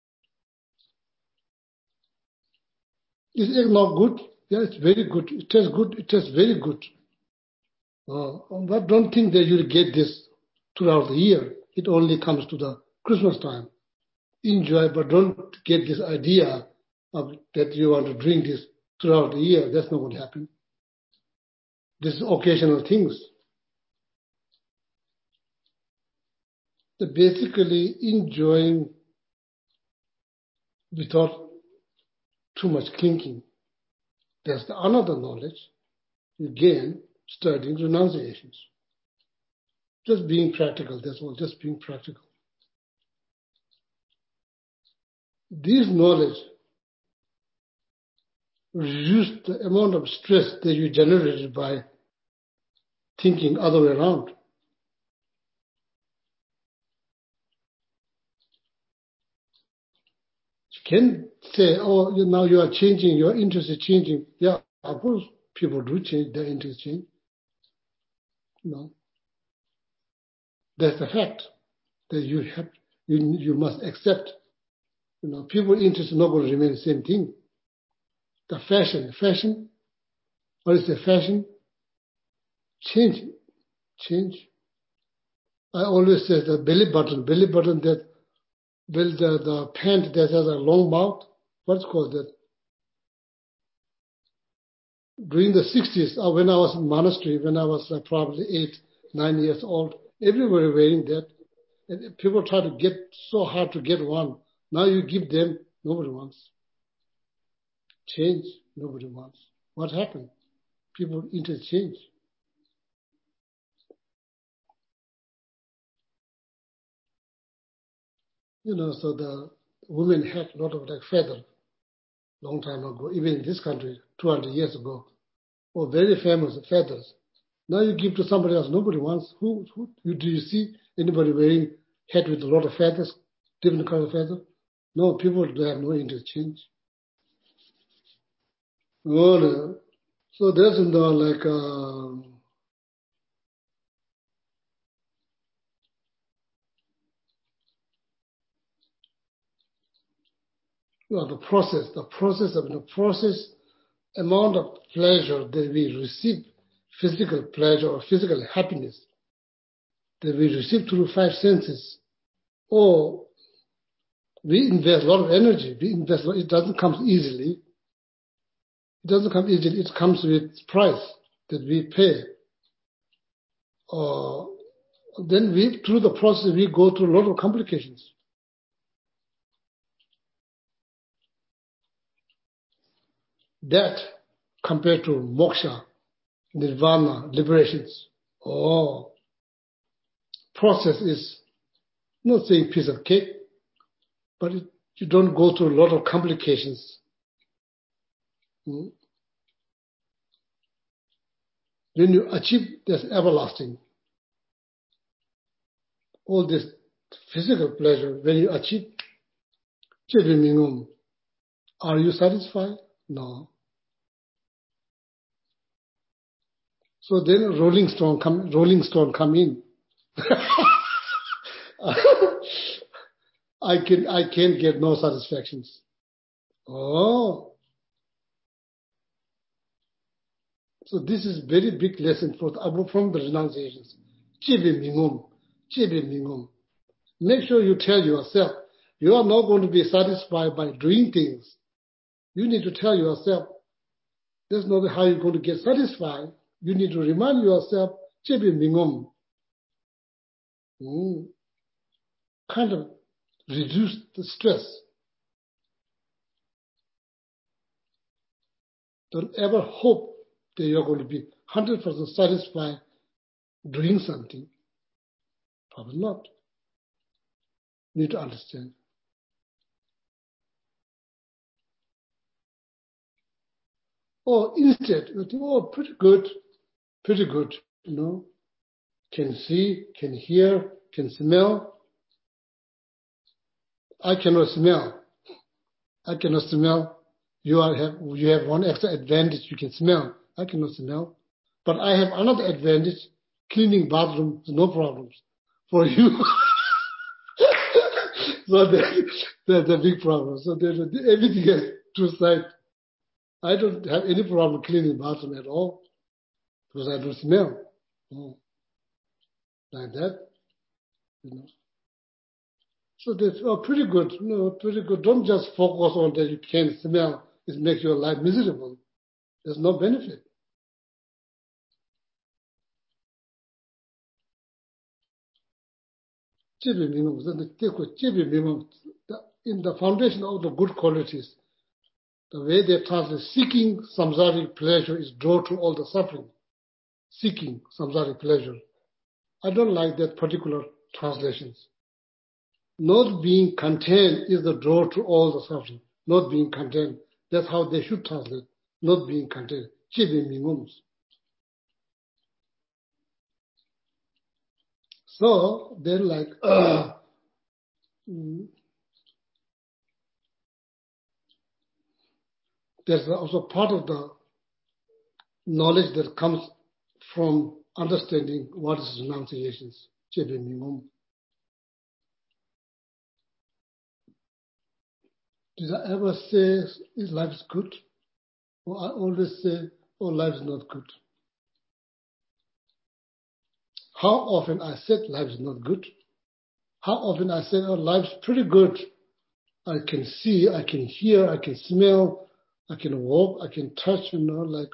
Is eggnog good? Yeah, it's very good. It tastes good. It tastes very good. But don't think that you'll get this throughout the year. It only comes to the Christmas time. Enjoy, but don't get this idea of that you want to drink this throughout the year. That's not going to happen. This is occasional things. So basically enjoying without too much clinking. That's another knowledge you gain studying renunciations. Just being practical, that's all, just being practical. This knowledge reduces the amount of stress that you generated by thinking other way around. You can say, oh, now you are changing, your interest is changing. Yeah, of course, people do change, their interest change. No. That's the fact that you must accept. People's interest is not going to remain the same thing. The fashion, what is the fashion? Change. I always say the belly button that the pant that has a long mouth, what's called that? During the 60s, when I was in monastery, when I was probably 8, 9 years old, everybody wearing that. And people try to get so hard to get one. Now you give them, nobody wants. Change, nobody wants. What happened? People interchange. So the women had a lot of feather long time ago, even in this country, 200 years ago, or very famous feathers. Now you give to somebody else, nobody wants. Do you see anybody wearing hat with a lot of feathers, different kind of feather? No, people have no interchange. So there's the process amount of pleasure that we receive, physical pleasure or physical happiness that we receive through five senses, or we invest a lot of energy. It doesn't come easily. It comes with price that we pay. Then through the process, we go through a lot of complications. That compared to moksha, nirvana, liberations, process is not saying piece of cake, but you don't go through a lot of complications. When you achieve this everlasting, all this physical pleasure, when you achieve, are you satisfied? No. So then Rolling Stone come in. I can't get no satisfactions. So this is very big lesson from the renunciations. Make sure you tell yourself, you are not going to be satisfied by doing things. You need to tell yourself, that's not how you're going to get satisfied. You need to remind yourself, kind of reduce the stress. Don't ever hope that you're going to be 100% satisfied doing something. Probably not. Need to understand. Or instead, you think, oh, pretty good, you know. Can see, can hear, can smell. I cannot smell. You have one extra advantage, you can smell. I cannot smell. But I have another advantage, cleaning bathrooms, no problems. For you. So that's a big problem. So everything has two sides. I don't have any problem cleaning bathroom at all because I don't smell. Like that, you know. So that's pretty good, pretty good. Don't just focus on that you can't smell. It makes your life miserable. There's no benefit. In the foundation of the good qualities, the way they translate, seeking samsaric pleasure is draw to all the suffering. Seeking samsaric pleasure. I don't like that particular translations. Not being content is the draw to all the suffering. Not being content. That's how they should translate. Not being content. So then like there's also part of the knowledge that comes from understanding what is renunciations. Did I ever say life is good? Or I always say, oh, life is not good. How often I said life is not good? How often I said, oh, life's pretty good. I can see, I can hear, I can smell, I can walk, I can touch, like,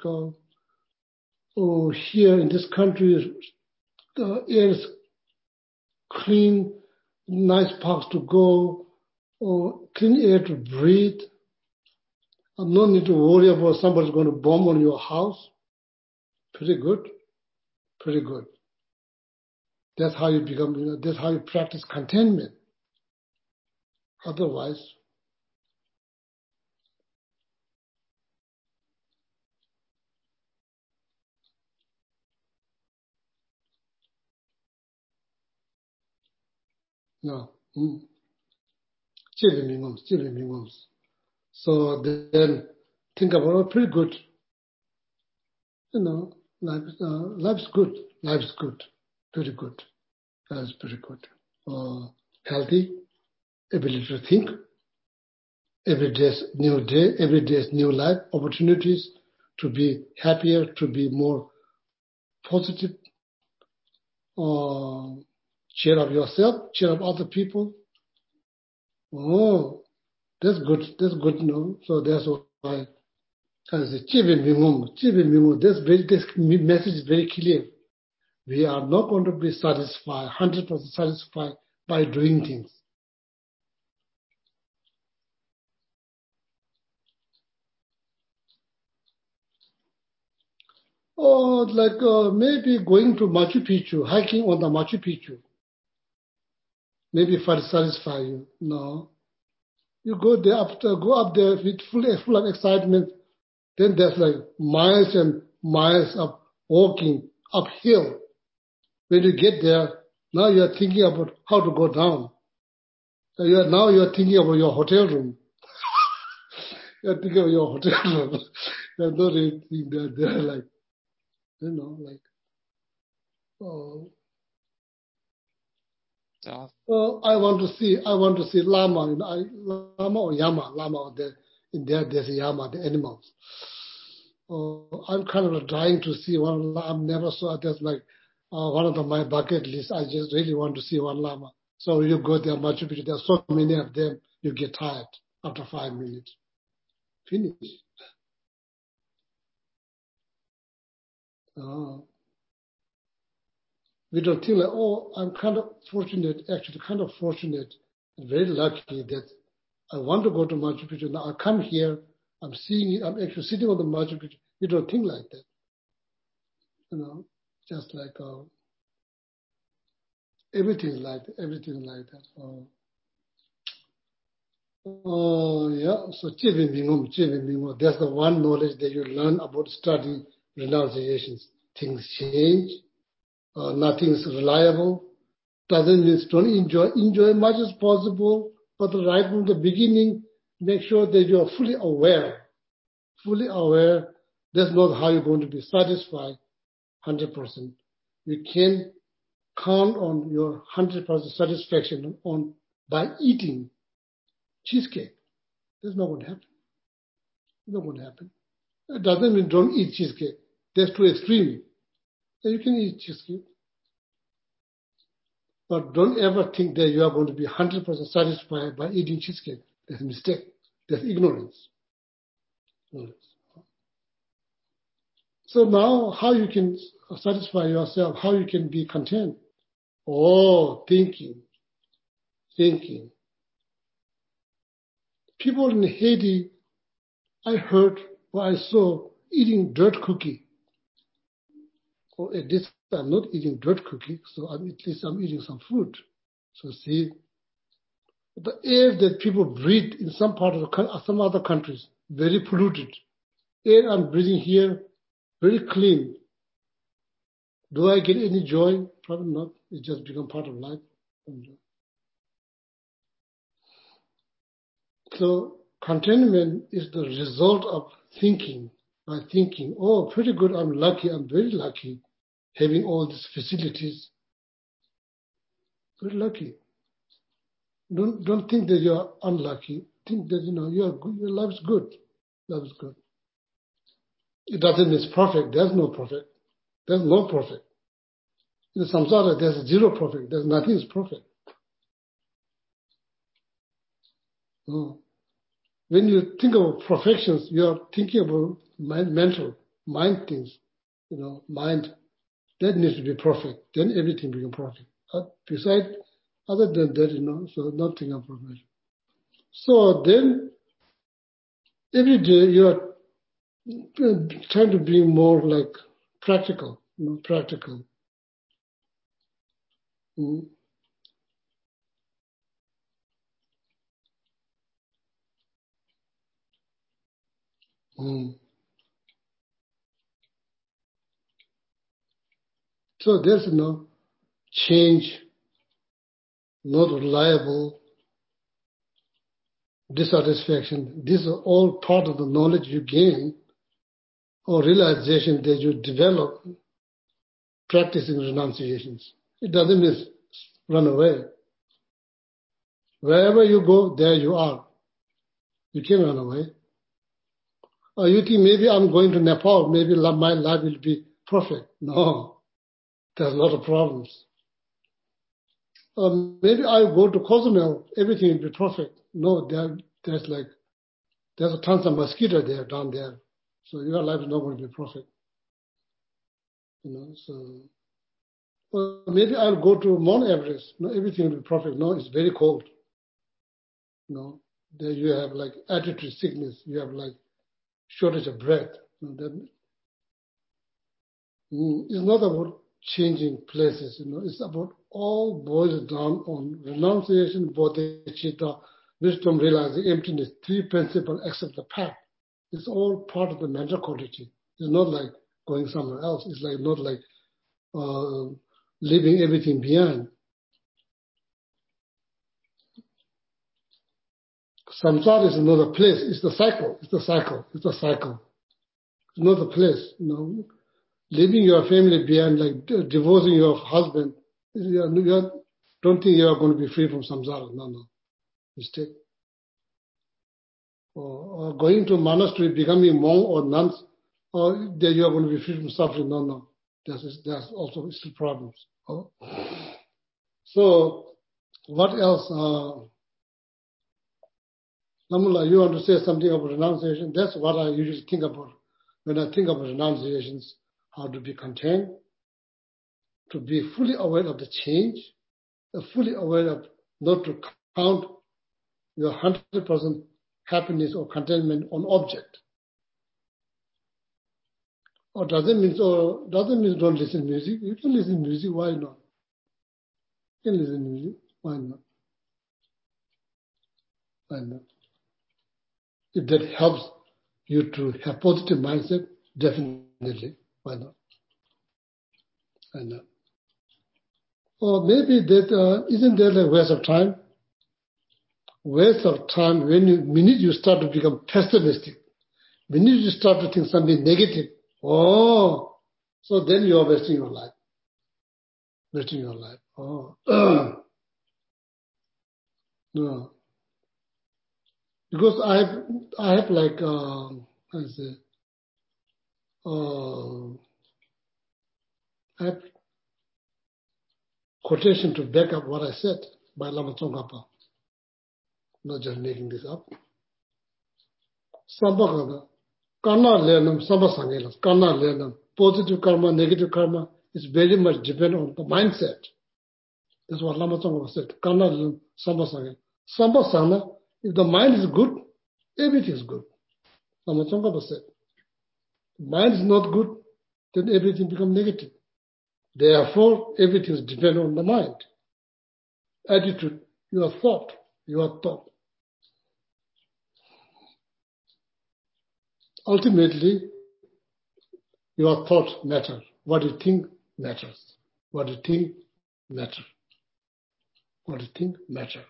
here in this country, the air is clean, nice parks to go, or clean air to breathe. And no need to worry about somebody's going to bomb on your house. Pretty good. Pretty good. That's how you become, that's how you practice contentment. Otherwise, no. So then think about it, pretty good. Life's good. Life's good. Pretty good. That's pretty good. Healthy, ability to think. Every day is new day. Every day is new life. Opportunities to be happier, to be more positive. Cheer up yourself. Cheer up other people. Oh, that's good. That's good, So that's why I say, this message is very clear. We are not going to be satisfied, 100% satisfied by doing things. Or like maybe going to Machu Picchu, hiking on the Machu Picchu. Maybe satisfy you. No. You go up there with full of excitement. Then there's like miles and miles of walking uphill. When you get there, now you're thinking about how to go down. Now you're thinking about your hotel room. You're thinking of your hotel room. You're not really thinking that they're like, I want to see llama. Llama or Yama. Llama, in there, there's a Yama, the animals. I'm kind of dying to see one. I've never saw. That's like one of my bucket list. I just really want to see one llama. So you go there, Machu Picchu. There's so many of them. You get tired after 5 minutes. Finish. We don't think like, I'm kind of fortunate, and very lucky that I want to go to Machu Picchu. Now I come here, I'm seeing it, I'm actually sitting on the Machu Picchu. We don't think like that. Just like Everything is like that. Everything is like that. Yeah. So that's the one knowledge that you learn about studying renunciations. Things change. Nothing is reliable. Doesn't mean don't enjoy much as possible, but right from the beginning, make sure that you are fully aware. Fully aware. That's not how you're going to be satisfied 100%. You can count on your 100% satisfaction by eating cheesecake. That's not going to happen. Not going to happen. It doesn't mean don't eat cheesecake. That's too extreme. You can eat cheesecake. But don't ever think that you are going to be 100% satisfied by eating cheesecake. That's a mistake. That's ignorance. So now how you can satisfy yourself, how you can be content? Thinking. People in Haiti, I heard or I saw eating dirt cookie. At this I'm not eating dirt cookie, so at least I'm eating some food. So see, the air that people breathe in some other countries, very polluted. Air I'm breathing here, very clean. Do I get any joy? Probably not. It just become part of life. So contentment is the result of thinking. By thinking, pretty good, I'm lucky, I'm very lucky having all these facilities. Very lucky. Don't think that you're unlucky. Think that you're good, your life's good. Life is good. It doesn't mean it's perfect. There's no perfect. There's no perfect. In the samsara, there's zero perfect. There's nothing is perfect. No. When you think of perfections, you are thinking about mind things. Mind that needs to be perfect. Then everything becomes perfect. Besides, other than that, so nothing of perfection. So then, every day you are trying to be more like practical, practical. So there's no change, not reliable, dissatisfaction. These are all part of the knowledge you gain or realization that you develop practicing renunciations. It doesn't mean run away. Wherever you go, there you are. You can't run away. Or you think maybe I'm going to Nepal, maybe my life will be perfect. No, there's a lot of problems. Maybe I go to Cozumel, everything will be perfect. No, there's a tons of mosquito there down there. So your life is not going to be perfect. Or maybe I'll go to Mount Everest. No, everything will be perfect. No, it's very cold. There you have altitude sickness. You have shortage of breath. It's not about changing places. It's about all boils down on renunciation, bodhicitta, wisdom, realizing emptiness, three principles except the path. It's all part of the mental quality. It's not like going somewhere else. It's not like leaving everything behind. Samsara is another place. It's the cycle. It's not a place. Leaving your family behind, divorcing your husband. You don't think you are going to be free from samsara. No. Mistake. Or going to a monastery, becoming monk or nuns, or that you are going to be free from suffering. No. There's also still problems. So, what else? Namula, you want to say something about renunciation? That's what I usually think about when I think about renunciations. How to be content, to be fully aware of the change, fully aware of not to count your 100% happiness or contentment on object. Or doesn't mean don't listen to music. You can listen to music, why not? can listen to music. Why not? Why not? If that helps you to have positive mindset, definitely. Why not? Why not? Or maybe that isn't that a waste of time? Waste of time when minute you start to become pessimistic, minute you start to think something negative. Oh, so then you are wasting your life. Wasting your life. Oh, no. Because I have like I have quotation to back up what I said by Lama Tsongkhapa. Not just making this up. Sambha karma lenam sambha sangela. Karma lenam. Positive karma, negative karma is very much depend on the mindset. That's what Lama Tsongkhapa said. Karma lenam sambha sangela. Sambha sangha, if the mind is good, everything is good. Lama Tsongkhapa said. If mind is not good, then everything becomes negative. Therefore, everything is depend on the mind. Attitude, your thought. Ultimately, your thought matters. What you think matters. What you think matters. What you think matters.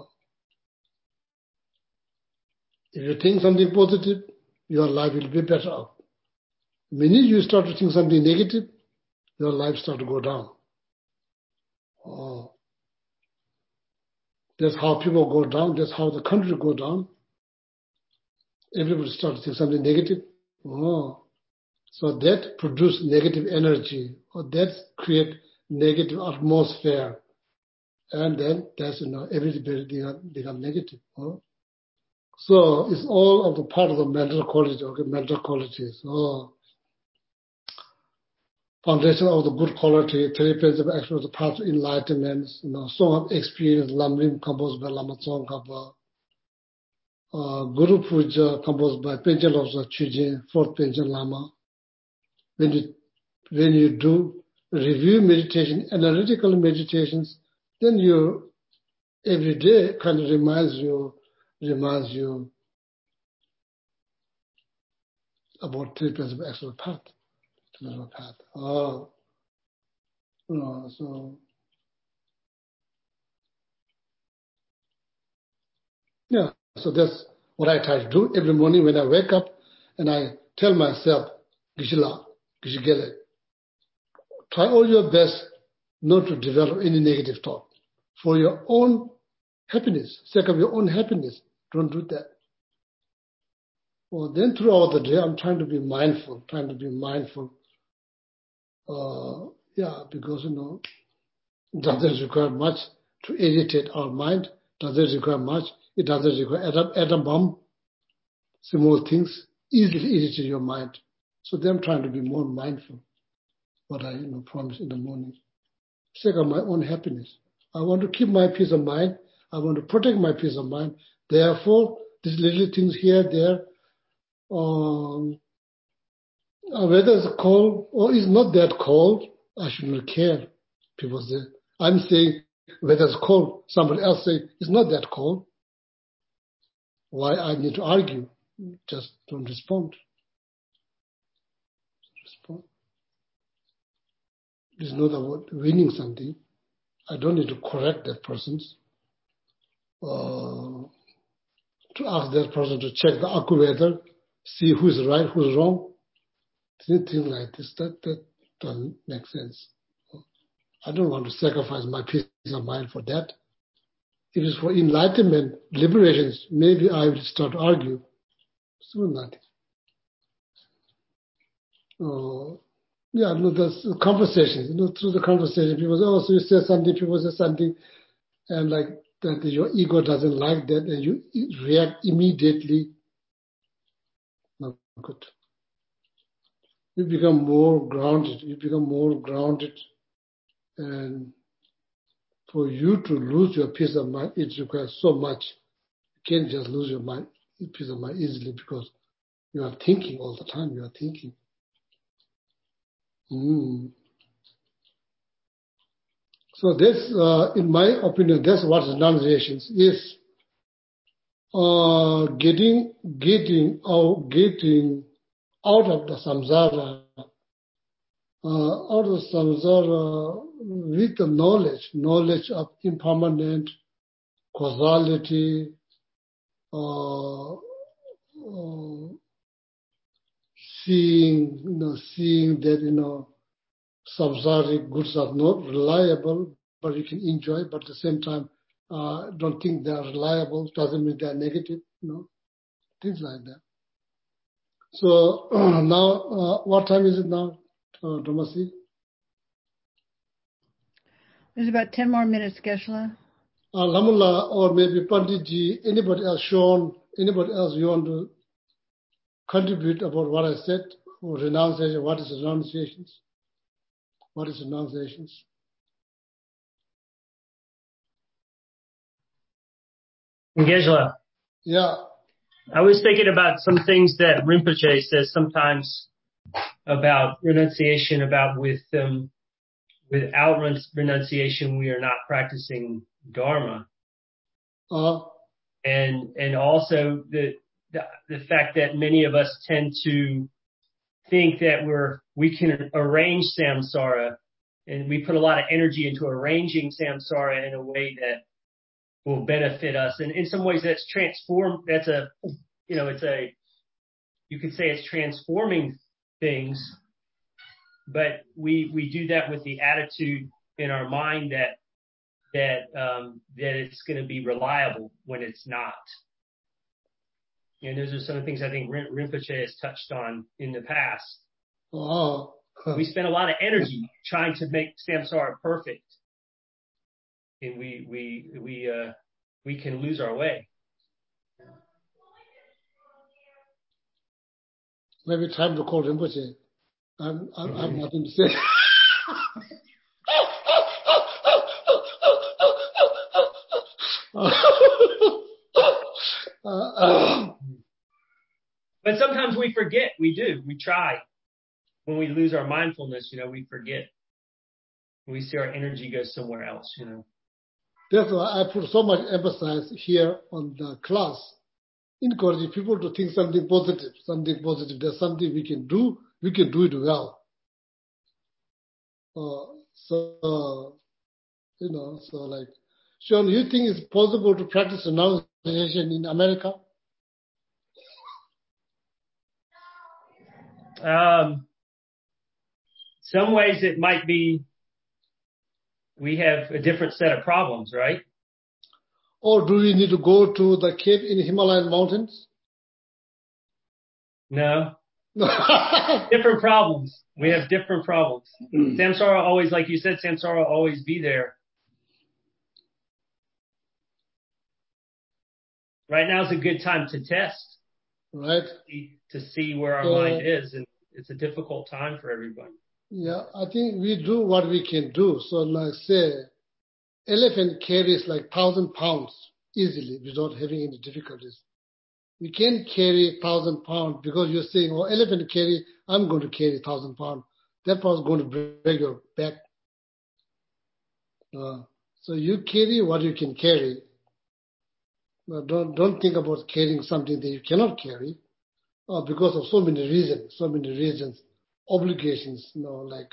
If you think something positive, your life will be better off. The minute you start to think something negative, your life starts to go down. That's how people go down. That's how the country go down. Everybody starts to think something negative. So that produces negative energy, or that create negative atmosphere, and then that's everything become negative. So it's all of the part of the mental quality, mental qualities. Foundation of the good quality, 3 principles of action of the path to enlightenment. Song of experience, Lamrim composed by Lama Tsongkhapa. Guru Puja composed by Penchen Lobsang Chujin, 4th Penchen Lama. When you do review meditation, analytical meditations, then you every day kind of reminds you about 3 principles of action of the path. So yeah, so that's what I try to do every morning when I wake up, and I tell myself, Gishila, Gishigele, try all your best not to develop any negative thought. For your own happiness, sake of your own happiness, don't do that. Well, then throughout the day, I'm trying to be mindful. Because, it doesn't require much to irritate our mind. Doesn't require much. It doesn't require atom bomb. Small things easily irritate your mind. So then I'm trying to be more mindful. What I promise in the morning. Sake of my own happiness. I want to keep my peace of mind. I want to protect my peace of mind. Therefore, these little things here, there, whether it's cold or it's not that cold, I should not care. People say, I'm saying whether it's cold, somebody else say it's not that cold. Why I need to argue? Just don't respond. It's not about winning something. I don't need to correct that person. To ask that person to check the AccuWeather, see who's right, who's wrong. Things like this, that doesn't make sense. I don't want to sacrifice my peace of mind for that. If it's for enlightenment, liberations, maybe I will start to argue. Still nothing. There's conversations. Through the conversation, people say, so you say something, people say something, and like that your ego doesn't like that, and you react immediately. Not good. You become more grounded. And for you to lose your peace of mind, it requires so much. You can't just lose your peace of mind easily because you are thinking all the time. You are thinking. So this, in my opinion, that's what renunciation is. Getting out of the samsara, with the knowledge of impermanent causality, seeing that samsaric goods are not reliable, but you can enjoy, but at the same time, don't think they are reliable, doesn't mean they are negative, things like that. So now, what time is it now, Dhamasi? There's about 10 more minutes, Geshe-la. Lamula, or maybe Panditji, anybody else, Sean, anybody else you want to contribute about what I said, or renunciation, what is renunciations? What is renunciations? Geshe-la. Yeah. I was thinking about some things that Rinpoche says sometimes about renunciation, about without renunciation, we are not practicing Dharma. And also the fact that many of us tend to think that we can arrange samsara, and we put a lot of energy into arranging samsara in a way that will benefit us. And in some ways that's you could say it's transforming things, but we do that with the attitude in our mind that it's going to be reliable when it's not. And those are some of the things I think Rinpoche has touched on in the past. Oh. We spend a lot of energy trying to make samsara perfect, and we can lose our way. Maybe time to call Rinpoche. I have nothing to say. But sometimes we forget. We do. We try. When we lose our mindfulness, we forget. We see our energy go somewhere else, That's why I put so much emphasis here on the class, encouraging people to think something positive. There's something we can do it well. So like, Sean, you think it's possible to practice renunciation in America? Some ways it might be, we have a different set of problems, right? Or do we need to go to the cave in Himalayan mountains? No. Different problems. We have different problems. Samsara always, like you said, samsara will always be there. Right now is a good time to test. Right. To see where our mind is. And it's a difficult time for everybody. Yeah, I think we do what we can do. So like say, elephant carries like 1,000 pounds easily without having any difficulties. We can't carry 1,000 pounds because you're saying, elephant carry, I'm going to carry 1,000 pounds. That was going to break your back. So you carry what you can carry. But don't think about carrying something that you cannot carry because of so many reasons, obligations, like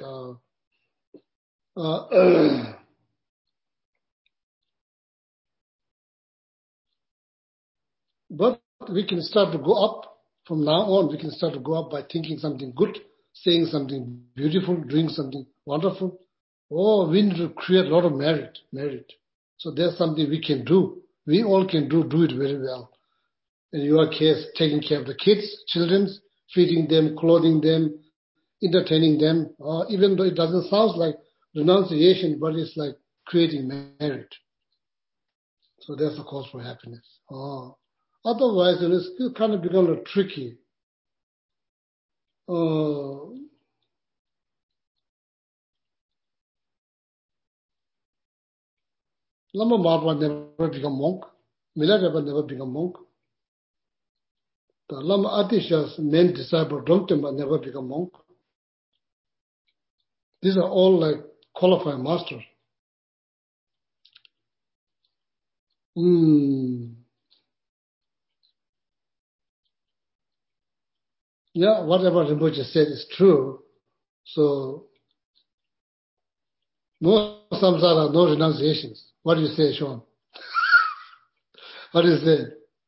but we can start to go up. From now on, we can start to go up by thinking something good, saying something beautiful, doing something wonderful. We need to create a lot of merit. So there's something we can do. We all can do it very well. In your case, taking care of the kids, children, feeding them, clothing them, entertaining them, even though it doesn't sound like renunciation, but it's like creating merit. So that's the cause for happiness. Otherwise, it's still kind of become a little tricky. Lama Marwa never become monk. Milarepa never become monk. The Lama Atisha's main disciple, Dromtenpa, never become monk. These are all like qualified masters. Yeah, whatever Rinpoche said is true. So, no samsara, no renunciations. What do you say, Sean? What do you say?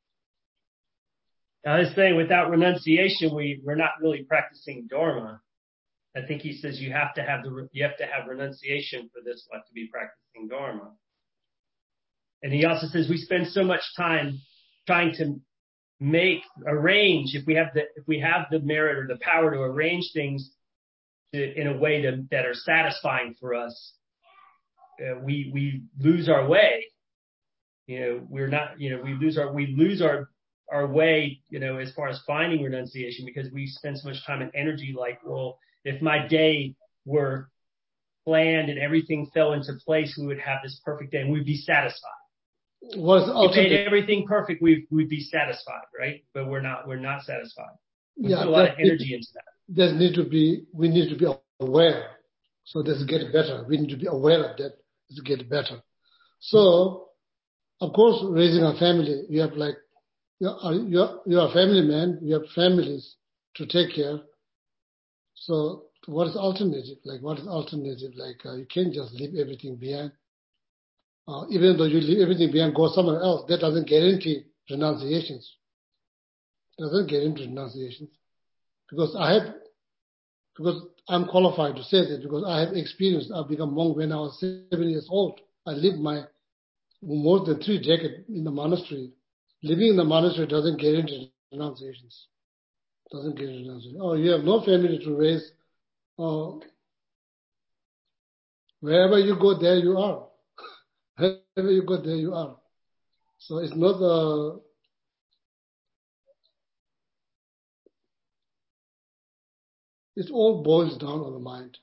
I was saying without renunciation, we're not really practicing Dharma. I think he says you have to have renunciation for this life to be practicing Dharma. And he also says we spend so much time trying to arrange, if we have the merit or the power to arrange things in a way that are satisfying for us, we lose our way. We lose our way, as far as finding renunciation, because we spend so much time and energy like, well, if my day were planned and everything fell into place, we would have this perfect day and we'd be satisfied. If we made everything perfect, we'd be satisfied, right? But we're not satisfied. We put a lot of energy into that. We need to be aware. So this get better. We need to be aware of that. This get better. So, of course, raising a family, you have you're a family man, you have families to take care. So what is alternative? You can't just leave everything behind. Even though you leave everything behind, go somewhere else, that doesn't guarantee renunciations. Because I'm qualified to say that because I have experience. I've become monk when I was 7 years old. I lived my more than 3 decades in the monastery. Living in the monastery doesn't guarantee renunciations. Oh, you have no family to raise. Wherever you go, there you are. Wherever you go, there you are. So it's not it all boils down on the mind.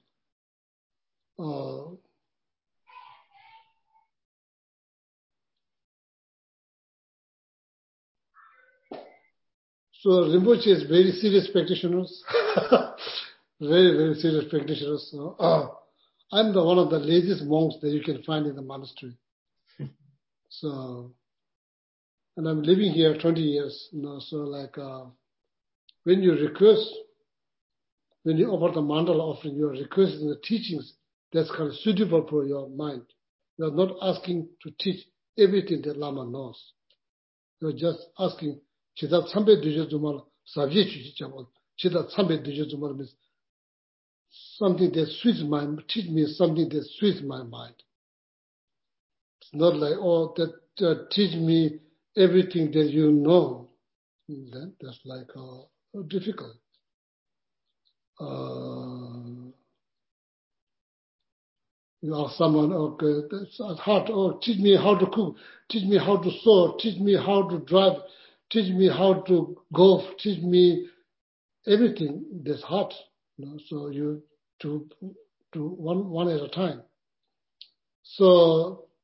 So Rinpoche is very serious practitioners. Very, very serious practitioners. So, I'm one of the laziest monks that you can find in the monastery. So, and I'm living here 20 years. So when you offer the mandala offering, you are requesting the teachings that's kind of suitable for your mind. You are not asking to teach everything that Lama knows. You are just asking, Chidat Sambe Duje Zumal Savye Chuchichamal. Chidat Sambe Duje Zumal means something that suits teach me something that suits my mind. It's not like, teach me everything that you know. That's difficult. You ask someone, okay, that's hard. Teach me how to cook. Teach me how to sew. Teach me how to drive. Teach me how to golf. Teach me everything. That's hard. So you do one at a time. So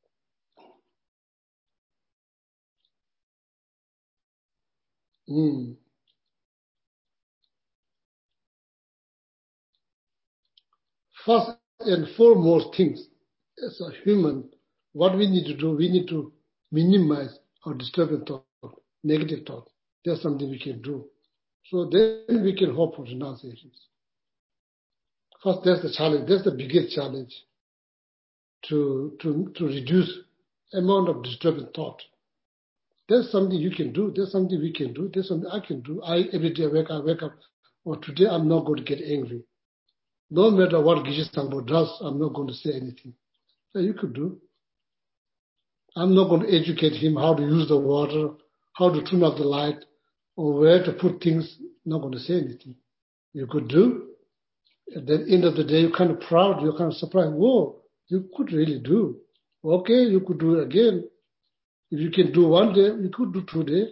first and foremost things, as a human, what we need to do, we need to minimize our disturbing thought, negative thought. That's something we can do. So then we can hope for renunciations. First, that's the challenge. That's the biggest challenge to reduce amount of disturbing thought. There's something you can do. There's something we can do. There's something I can do. Every day I wake up, today I'm not going to get angry. No matter what Geshe Sangpo does, I'm not going to say anything. So you could do. I'm not going to educate him how to use the water, how to turn off the light, or where to put things. I'm not going to say anything. You could do. At the end of the day, you're kind of proud. You're kind of surprised. Whoa, you could really do. Okay, you could do it again. If you can do one day, you could do 2 days.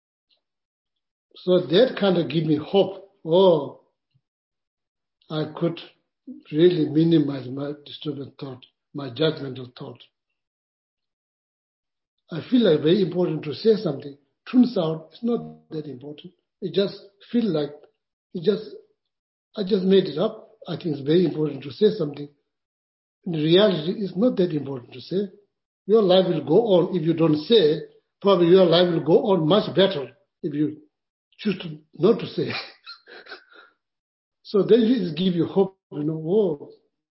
So that kind of give me hope. Oh, I could really minimize my disturbing thought, my judgmental thought. I feel like very important to say something. Turns out it's not that important. It just feel like I just made it up. I think it's very important to say something. In reality, it's not that important to say. your life will go on. If you don't say, probably your life will go on much better if you choose not to say. So then it give you hope, whoa,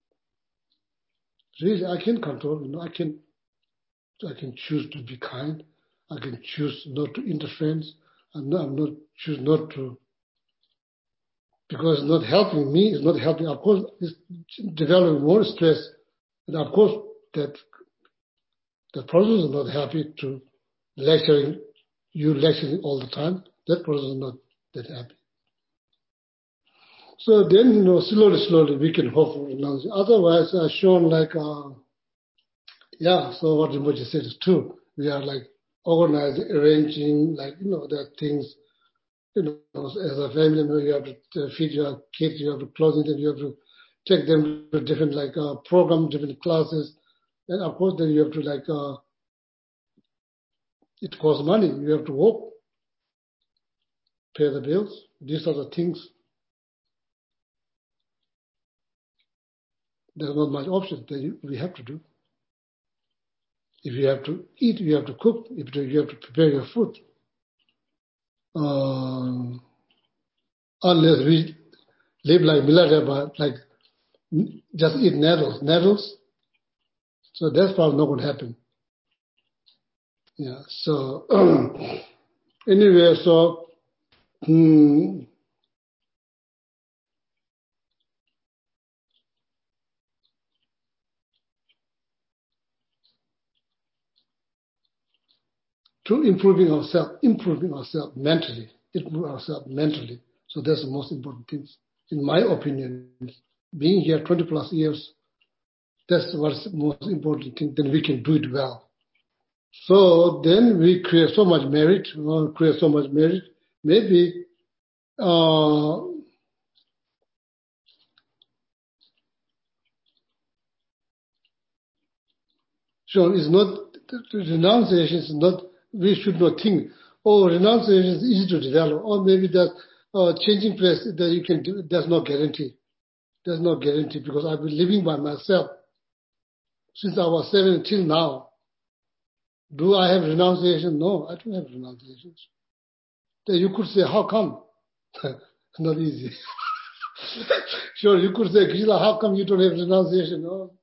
really I can control, I can choose to be kind. I can choose not to interfere. I'm not choose not to, because it's not helping me, it's not helping. Of course, it's developing more stress. And of course, that the person is not happy to lecturing all the time. That person is not that happy. So then, slowly we can hope for renouncing. Otherwise, shown like, so what Rinpoche said is true. We are like organizing, arranging, like, there are things, as a family member, you have to feed your kids, you have to clothe them, you have to take them to different, like, programs, different classes. And of course, then you have to, like, it costs money. You have to work, pay the bills. These are the things. There's not much option that we have to do. If you have to eat, you have to cook. If you have to prepare your food. Unless we live like Milarepa, like just eat nettles. So that's probably not going to happen. Yeah. So anyway, so to improving ourselves mentally. So that's the most important thing. In my opinion, being here 20 plus years, that's what's the most important thing. Then we can do it well. So then we create so much merit. Maybe so it's not renunciation. Is not. We should not think, renunciation is easy to develop, or maybe that changing place that you can do. There's no guarantee. There's no guarantee because I've been living by myself since I was 7 till now. Do I have renunciation? No, I don't have renunciations. Then you could say, how come? It's not easy. Sure, you could say, Geshe-la, how come you don't have renunciation? No.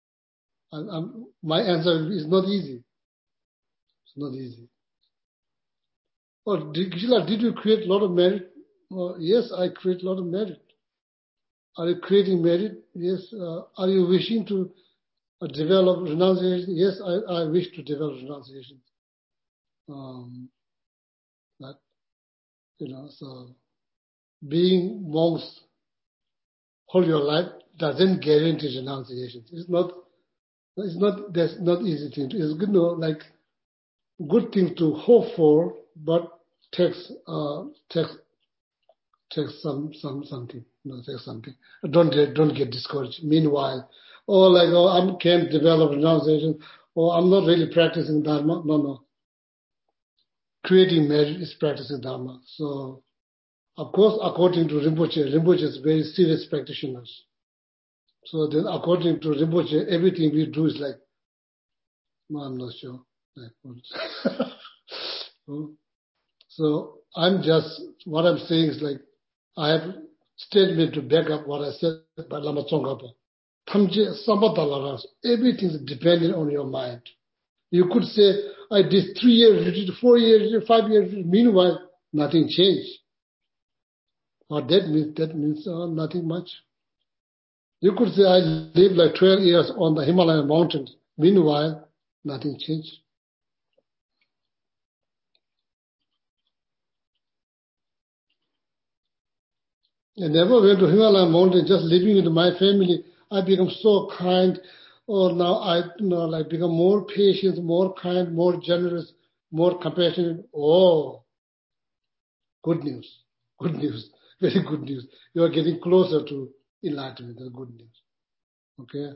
My answer is not easy. It's not easy. Geshe-la, did you create a lot of merit? Yes, I create a lot of merit. Are you creating merit? Yes. Are you wishing to develop renunciation? Yes, I wish to develop renunciation. But, so being monks whole your life doesn't guarantee renunciation. That's not easy thing. It's good, like good thing to hope for, but takes something. Takes something. Don't get discouraged. Meanwhile, I can't develop renunciation, or I'm not really practicing Dharma. No. Creating merit is practicing Dharma. So, of course, according to Rinpoche is very serious practitioners. So then, according to Rinpoche, everything we do is like, I'm not sure. So what I'm saying is like, I have statement to back up what I said by Lama Tsongkhapa. Everything is dependent on your mind. You could say, I did 3 years, 4 years, 5 years, meanwhile, nothing changed. What that means nothing much. You could say, I lived like 12 years on the Himalayan mountains, meanwhile, nothing changed. I never went to Himalayan mountain, just living with my family. I become so kind. Now I become more patient, more kind, more generous, more compassionate. Good news. Very good news. You are getting closer to enlightenment. That's good news. Okay.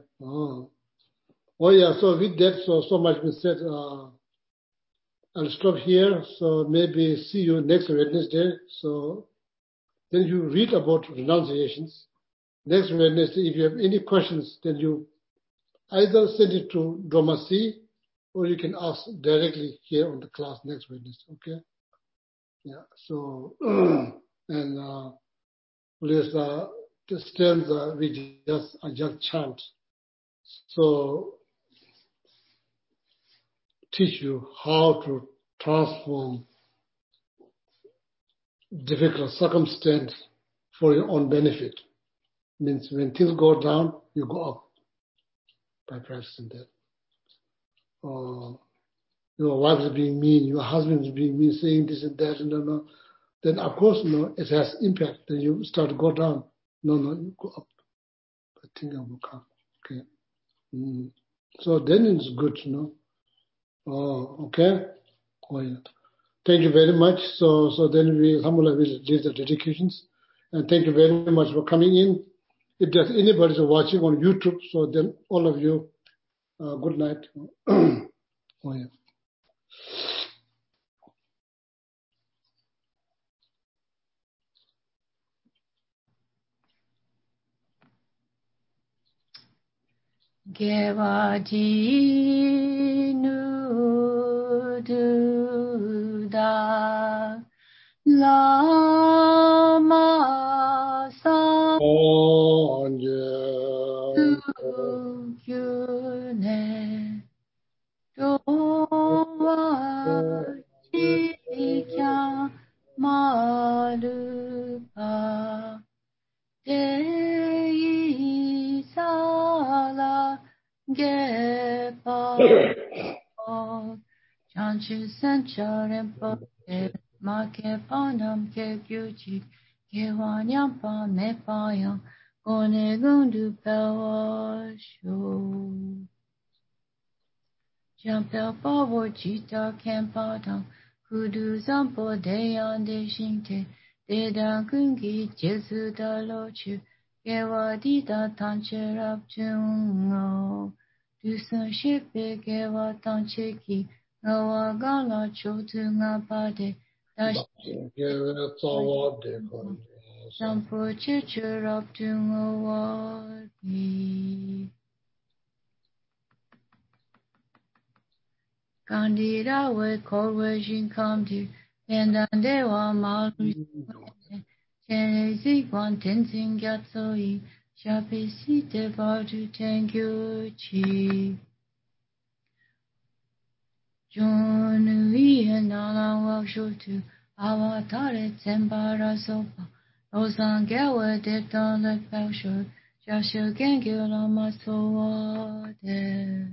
So with that, so much been said. I'll stop here. So maybe see you next Wednesday. So then you read about renunciations. Next Wednesday, if you have any questions, then you either send it to Doma C or you can ask directly here on the class next Wednesday, okay? Yeah, so, and please, the stems we just chant. So, teach you how to transform difficult circumstance for your own benefit. Means when things go down, you go up by practicing that. Your wife is being mean, your husband is being mean, saying this and that, no. Then of course, it has impact. Then you start to go down. No, you go up. I think I will come. Okay. So then it's good, okay. Oh, yeah. Thank you very much. So then Alhamdulillah will leave the dedications. And thank you very much for coming in. If there's anybody watching on YouTube, so then all of you, good night. Oh, yeah. Gewaji nududa lama sa tukyune dowa chikya malupa Dei sala gepa chanchu sancharimpa ma ke panam ke gyuchi ke wanyampa me payam kone gundu pawasho jampel pawo chita kempatam kudu zampo deyande shinte Dedan kungi jesu da lochu gewa di da tanche rap tungo dusun shepe gewa tanche ki ngawa gala chotu nga pade dashi sampo chechu rap tungo wadi Kandira we korwe jin kamdi Pendande wa malu Chenezi guan tenzin gatsoi Shapisi te vardu tengyu chi Jonu iye nalang wak shotu Awatare tsembara sopa Ozan gawa detan lek pausho Jasho gengyo lama soade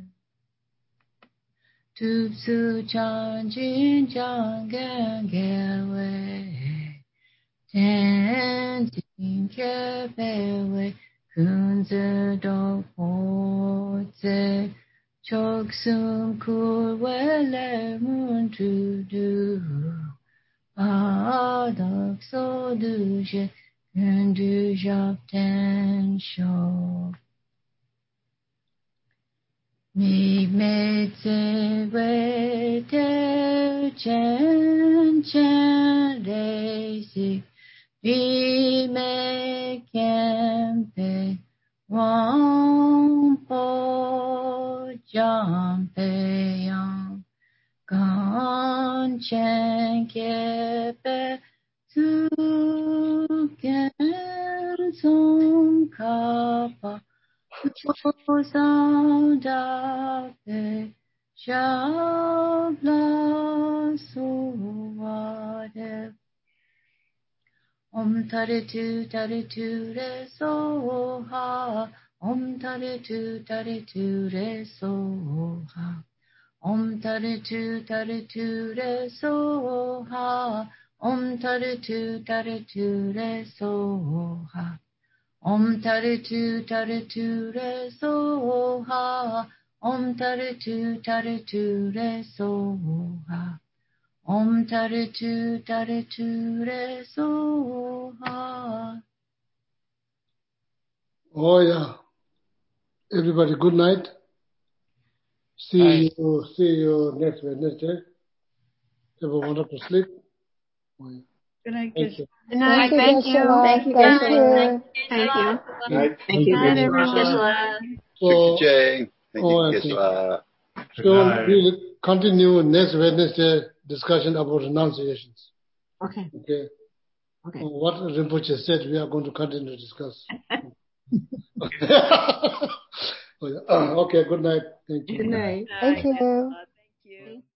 Tupsu chanjin jangan gewe Tenzin kebewe kunze do poze Choksum kurwele muntudu Adak so duje kundu japten sho Mi me tse we te chen chen re si Vi me kempe wang po jam pe yang Gan chen kepe tu gen song kapa Sound-Ape Shabla Suwade Om Taritu Taritu Re Soha Om Taritu Taritu Re Soha Om Taritu Taritu Re Soha Om Taritu Taritu Re Soha Om taritu taritu re soha. Om taritu taritu re soha. Om taritu taritu re soha. Oh yeah. Everybody, good night. See you next Wednesday. Have a wonderful sleep. Oh, yeah. Good night, Thank you. Good night. Thank you. Thank you, Geshe-la. Thank you. Right. Thank you, Good night, Geshe-la. everyone. So, Jane. Thank you, I Geshe-la. So we'll continue next Wednesday discussion about renunciations. Okay. Okay. Okay. What Rinpoche said, we are going to continue to discuss. Okay, good night. Thank you. Good night. Thank you. Thank you.